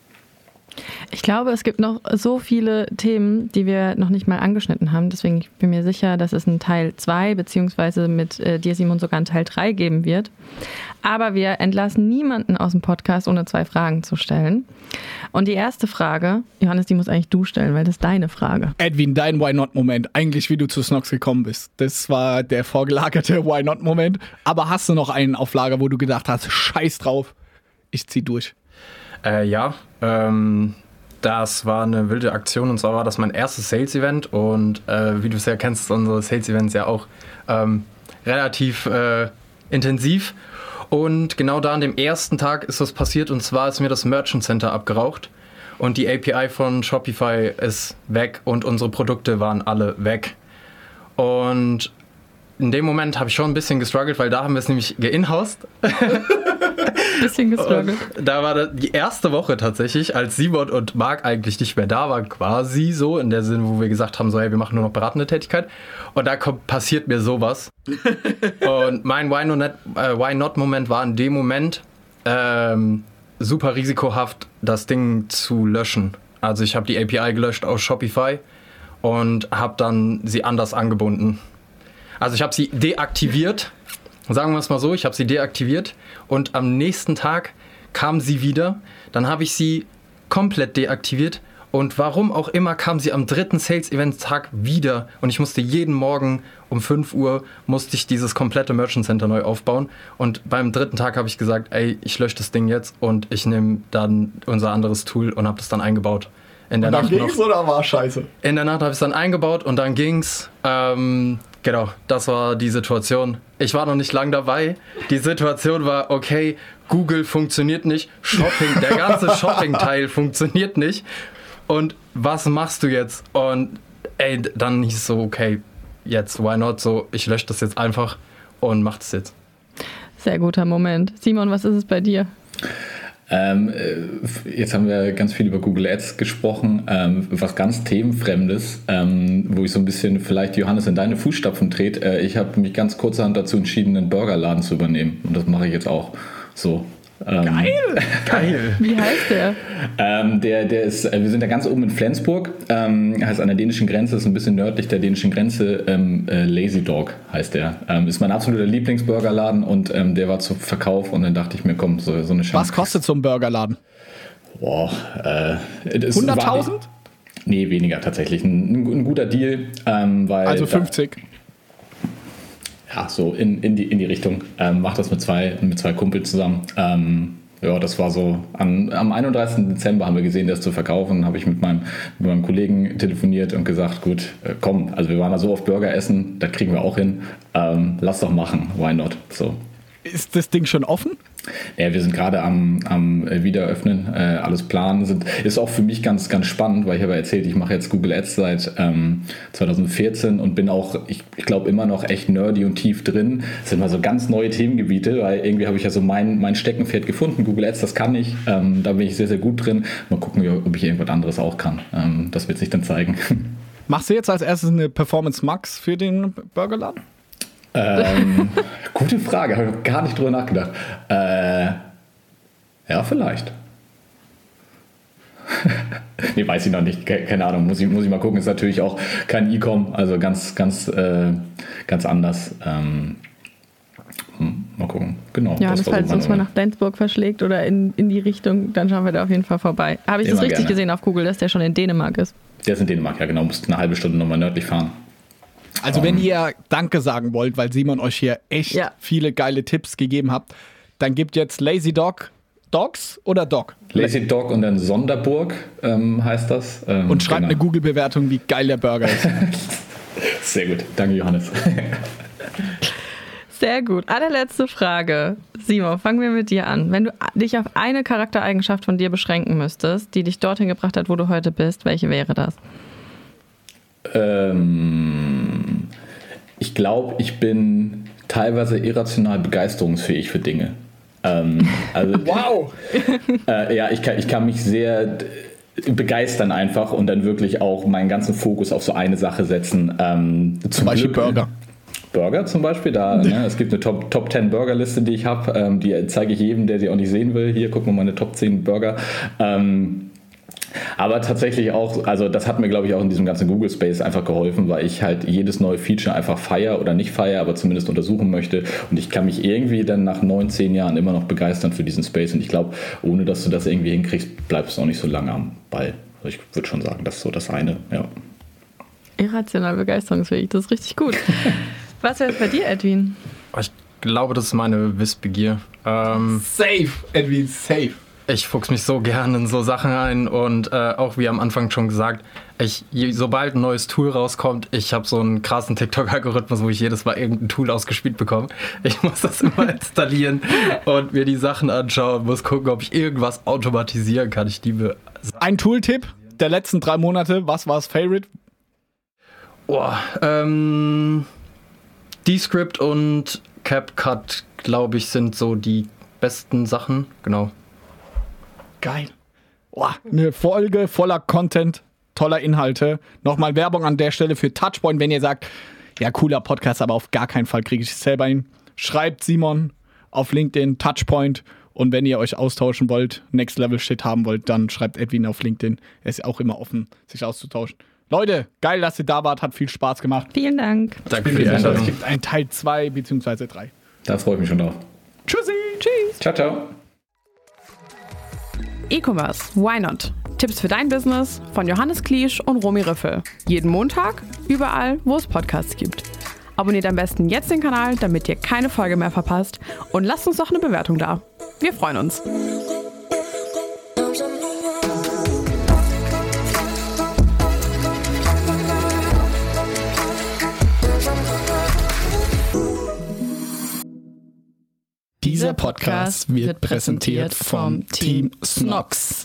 Ich glaube, es gibt noch so viele Themen, die wir noch nicht mal angeschnitten haben. Deswegen bin ich mir sicher, dass es einen Teil zwei beziehungsweise mit äh, dir, Simon, sogar einen Teil drei geben wird. Aber wir entlassen niemanden aus dem Podcast, ohne zwei Fragen zu stellen. Und die erste Frage, Johannes, die muss eigentlich du stellen, weil das ist deine Frage. Edwin, dein Why-Not-Moment. Eigentlich, wie du zu Snox gekommen bist. Das war der vorgelagerte Why-Not-Moment. Aber hast du noch einen auf Lager, wo du gedacht hast, scheiß drauf, ich zieh durch? Äh, ja, ähm... Das war eine wilde Aktion und zwar war das mein erstes Sales-Event und äh, wie du es ja kennst, sind unsere Sales-Events ja auch ähm, relativ äh, intensiv und genau da an dem ersten Tag ist das passiert und zwar ist mir das Merchant Center abgeraucht und die A P I von Shopify ist weg und unsere Produkte waren alle weg und in dem Moment habe ich schon ein bisschen gestruggelt, weil da haben wir es nämlich geinhoused. Bisschen gestruggelt. Und da war die erste Woche tatsächlich, als Simon und Marc eigentlich nicht mehr da waren, quasi so, in der Sinne, wo wir gesagt haben, so, hey, wir machen nur noch beratende Tätigkeit. Und da kommt, passiert mir sowas. Und mein Why Not, äh, Why Not Moment war in dem Moment ähm, super risikohaft, das Ding zu löschen. Also ich habe die A P I gelöscht aus Shopify und habe dann sie anders angebunden. Also ich habe sie deaktiviert, sagen wir es mal so, ich habe sie deaktiviert und am nächsten Tag kam sie wieder, dann habe ich sie komplett deaktiviert und warum auch immer kam sie am dritten Sales-Event-Tag wieder und ich musste jeden Morgen um fünf Uhr musste ich dieses komplette Merchant Center neu aufbauen und beim dritten Tag habe ich gesagt, ey, ich lösche das Ding jetzt und ich nehme dann unser anderes Tool und habe das dann eingebaut. In der und dann Nacht ging's noch. Oder war scheiße? In der Nacht habe ich es dann eingebaut und dann ging's. Ähm, genau, das war die Situation. Ich war noch nicht lang dabei. Die Situation war, okay, Google funktioniert nicht, Shopping, der ganze Shopping-Teil funktioniert nicht. Und was machst du jetzt? Und ey, dann hieß es so, okay, jetzt, why not? So, ich lösche das jetzt einfach und mach das jetzt. Sehr guter Moment. Simon, was ist es bei dir? Ähm, jetzt haben wir ganz viel über Google Ads gesprochen, ähm, was ganz themenfremdes, ähm, wo ich so ein bisschen vielleicht, Johannes, in deine Fußstapfen trete. Äh, ich habe mich ganz kurzerhand dazu entschieden, einen Burgerladen zu übernehmen und das mache ich jetzt auch so. Ähm, Geil! Geil! Wie heißt der? ähm, der, der ist, äh, wir sind ja ganz oben in Flensburg, ähm, heißt an der dänischen Grenze, ist ein bisschen nördlich der dänischen Grenze, ähm, äh, Lazy Dog heißt der. Ähm, ist mein absoluter Lieblingsburgerladen und ähm, der war zu Verkauf und dann dachte ich mir, komm, so, so eine Chance. Was kostet so ein Burgerladen? Boah, äh, hunderttausend? Nee, weniger tatsächlich. Ein, ein guter Deal. Ähm, weil Also fünfzig? Da, ja, so in, in, die, in die Richtung. Ähm, mach das mit zwei, mit zwei Kumpels zusammen. Ähm, Ja, das war so, an, am einunddreißigsten Dezember haben wir gesehen, das zu verkaufen, habe ich mit meinem, mit meinem Kollegen telefoniert und gesagt, gut, äh, komm, also wir waren da so auf Burger essen, das kriegen wir auch hin, ähm, lass doch machen, why not, so. Ist das Ding schon offen? Ja, wir sind gerade am, am Wiederöffnen, äh, alles planen. Sind, ist auch für mich ganz, ganz spannend, weil ich habe ja erzählt, ich mache jetzt Google Ads seit ähm, zwanzig vierzehn und bin auch, ich, ich glaube, immer noch echt nerdy und tief drin. Das sind mal so ganz neue Themengebiete, weil irgendwie habe ich ja so mein, mein Steckenpferd gefunden. Google Ads, das kann ich. Ähm, da bin ich sehr, sehr gut drin. Mal gucken, ob ich irgendwas anderes auch kann. Ähm, das wird sich dann zeigen. Machst du jetzt als erstes eine Performance Max für den Burgerladen? ähm, gute Frage, habe ich noch gar nicht drüber nachgedacht. Äh, ja, vielleicht. Nee, weiß ich noch nicht, keine Ahnung, muss ich, muss ich mal gucken. Ist natürlich auch kein E-Com, also ganz, ganz, äh, ganz anders. Ähm, mal gucken, genau. Ja, das falls uns mal nach Flensburg verschlägt oder in, in die Richtung, dann schauen wir da auf jeden Fall vorbei. Habe ich Immer das richtig gerne. gesehen auf Google, dass der schon in Dänemark ist? Der ist in Dänemark, ja genau, musst eine halbe Stunde nochmal nördlich fahren. Also um, wenn ihr Danke sagen wollt, weil Simon euch hier echt ja. viele geile Tipps gegeben hat, dann gebt jetzt Lazy Dog Dogs oder Dog? Lazy Dog und dann Sonderburg ähm, heißt das. Ähm, und schreibt genau. eine Google-Bewertung, wie geil der Burger ist. Sehr gut, danke Johannes. Sehr gut. Allerletzte Frage. Simon, fangen wir mit dir an. Wenn du dich auf eine Charaktereigenschaft von dir beschränken müsstest, die dich dorthin gebracht hat, wo du heute bist, welche wäre das? Ähm, ich glaube, ich bin teilweise irrational begeisterungsfähig für Dinge. Ähm, also, wow! Äh, ja, ich kann, ich kann mich sehr begeistern einfach und dann wirklich auch meinen ganzen Fokus auf so eine Sache setzen. Ähm, zum Beispiel Glück, Burger. Burger zum Beispiel, da, ne, es gibt eine Top, Top zehn Burger-Liste, die ich habe, ähm, die zeige ich jedem, der sie auch nicht sehen will. Hier, guck mal, meine Top zehn Burger. Ähm, Aber tatsächlich auch, also das hat mir, glaube ich, auch in diesem ganzen Google-Space einfach geholfen, weil ich halt jedes neue Feature einfach feiere oder nicht feiere, aber zumindest untersuchen möchte. Und ich kann mich irgendwie dann nach neun, zehn Jahren immer noch begeistern für diesen Space. Und ich glaube, ohne dass du das irgendwie hinkriegst, bleibst du auch nicht so lange am Ball. Also ich würde schon sagen, das ist so das eine, ja. Irrational begeisterungsfähig, das ist richtig gut. Was wäre es bei dir, Edwin? Ich glaube, das ist meine Wissbegier. Ähm, safe, Edwin, safe. Ich fuchs mich so gerne in so Sachen ein und äh, auch wie am Anfang schon gesagt, ich, je, sobald ein neues Tool rauskommt, ich habe so einen krassen TikTok-Algorithmus, wo ich jedes Mal irgendein Tool ausgespielt bekomme. Ich muss das immer installieren und mir die Sachen anschauen, muss gucken, ob ich irgendwas automatisieren kann. Ich liebe ein Tooltip der letzten drei Monate, was war das Favorite? Oh, ähm, Descript und CapCut, glaube ich, sind so die besten Sachen, genau. Geil. Boah, eine Folge voller Content, toller Inhalte. Nochmal Werbung an der Stelle für Touchpoint, wenn ihr sagt, ja, cooler Podcast, aber auf gar keinen Fall kriege ich es selber hin. Schreibt Simon auf LinkedIn, Touchpoint. Und wenn ihr euch austauschen wollt, Next Level Shit haben wollt, dann schreibt Edwin auf LinkedIn. Er ist auch immer offen, sich auszutauschen. Leute, geil, dass ihr da wart, hat viel Spaß gemacht. Vielen Dank. Danke für die Einladung. Es gibt einen Teil zwei bzw. drei. Da freue ich mich schon drauf. Tschüssi. Tschüss. Ciao, ciao. E-Commerce, why not? Tipps für dein Business von Johannes Kliesch und Romy Riffel. Jeden Montag, überall, wo es Podcasts gibt. Abonniert am besten jetzt den Kanal, damit ihr keine Folge mehr verpasst. Und lasst uns doch eine Bewertung da. Wir freuen uns. Dieser Podcast wird präsentiert vom Team Snox.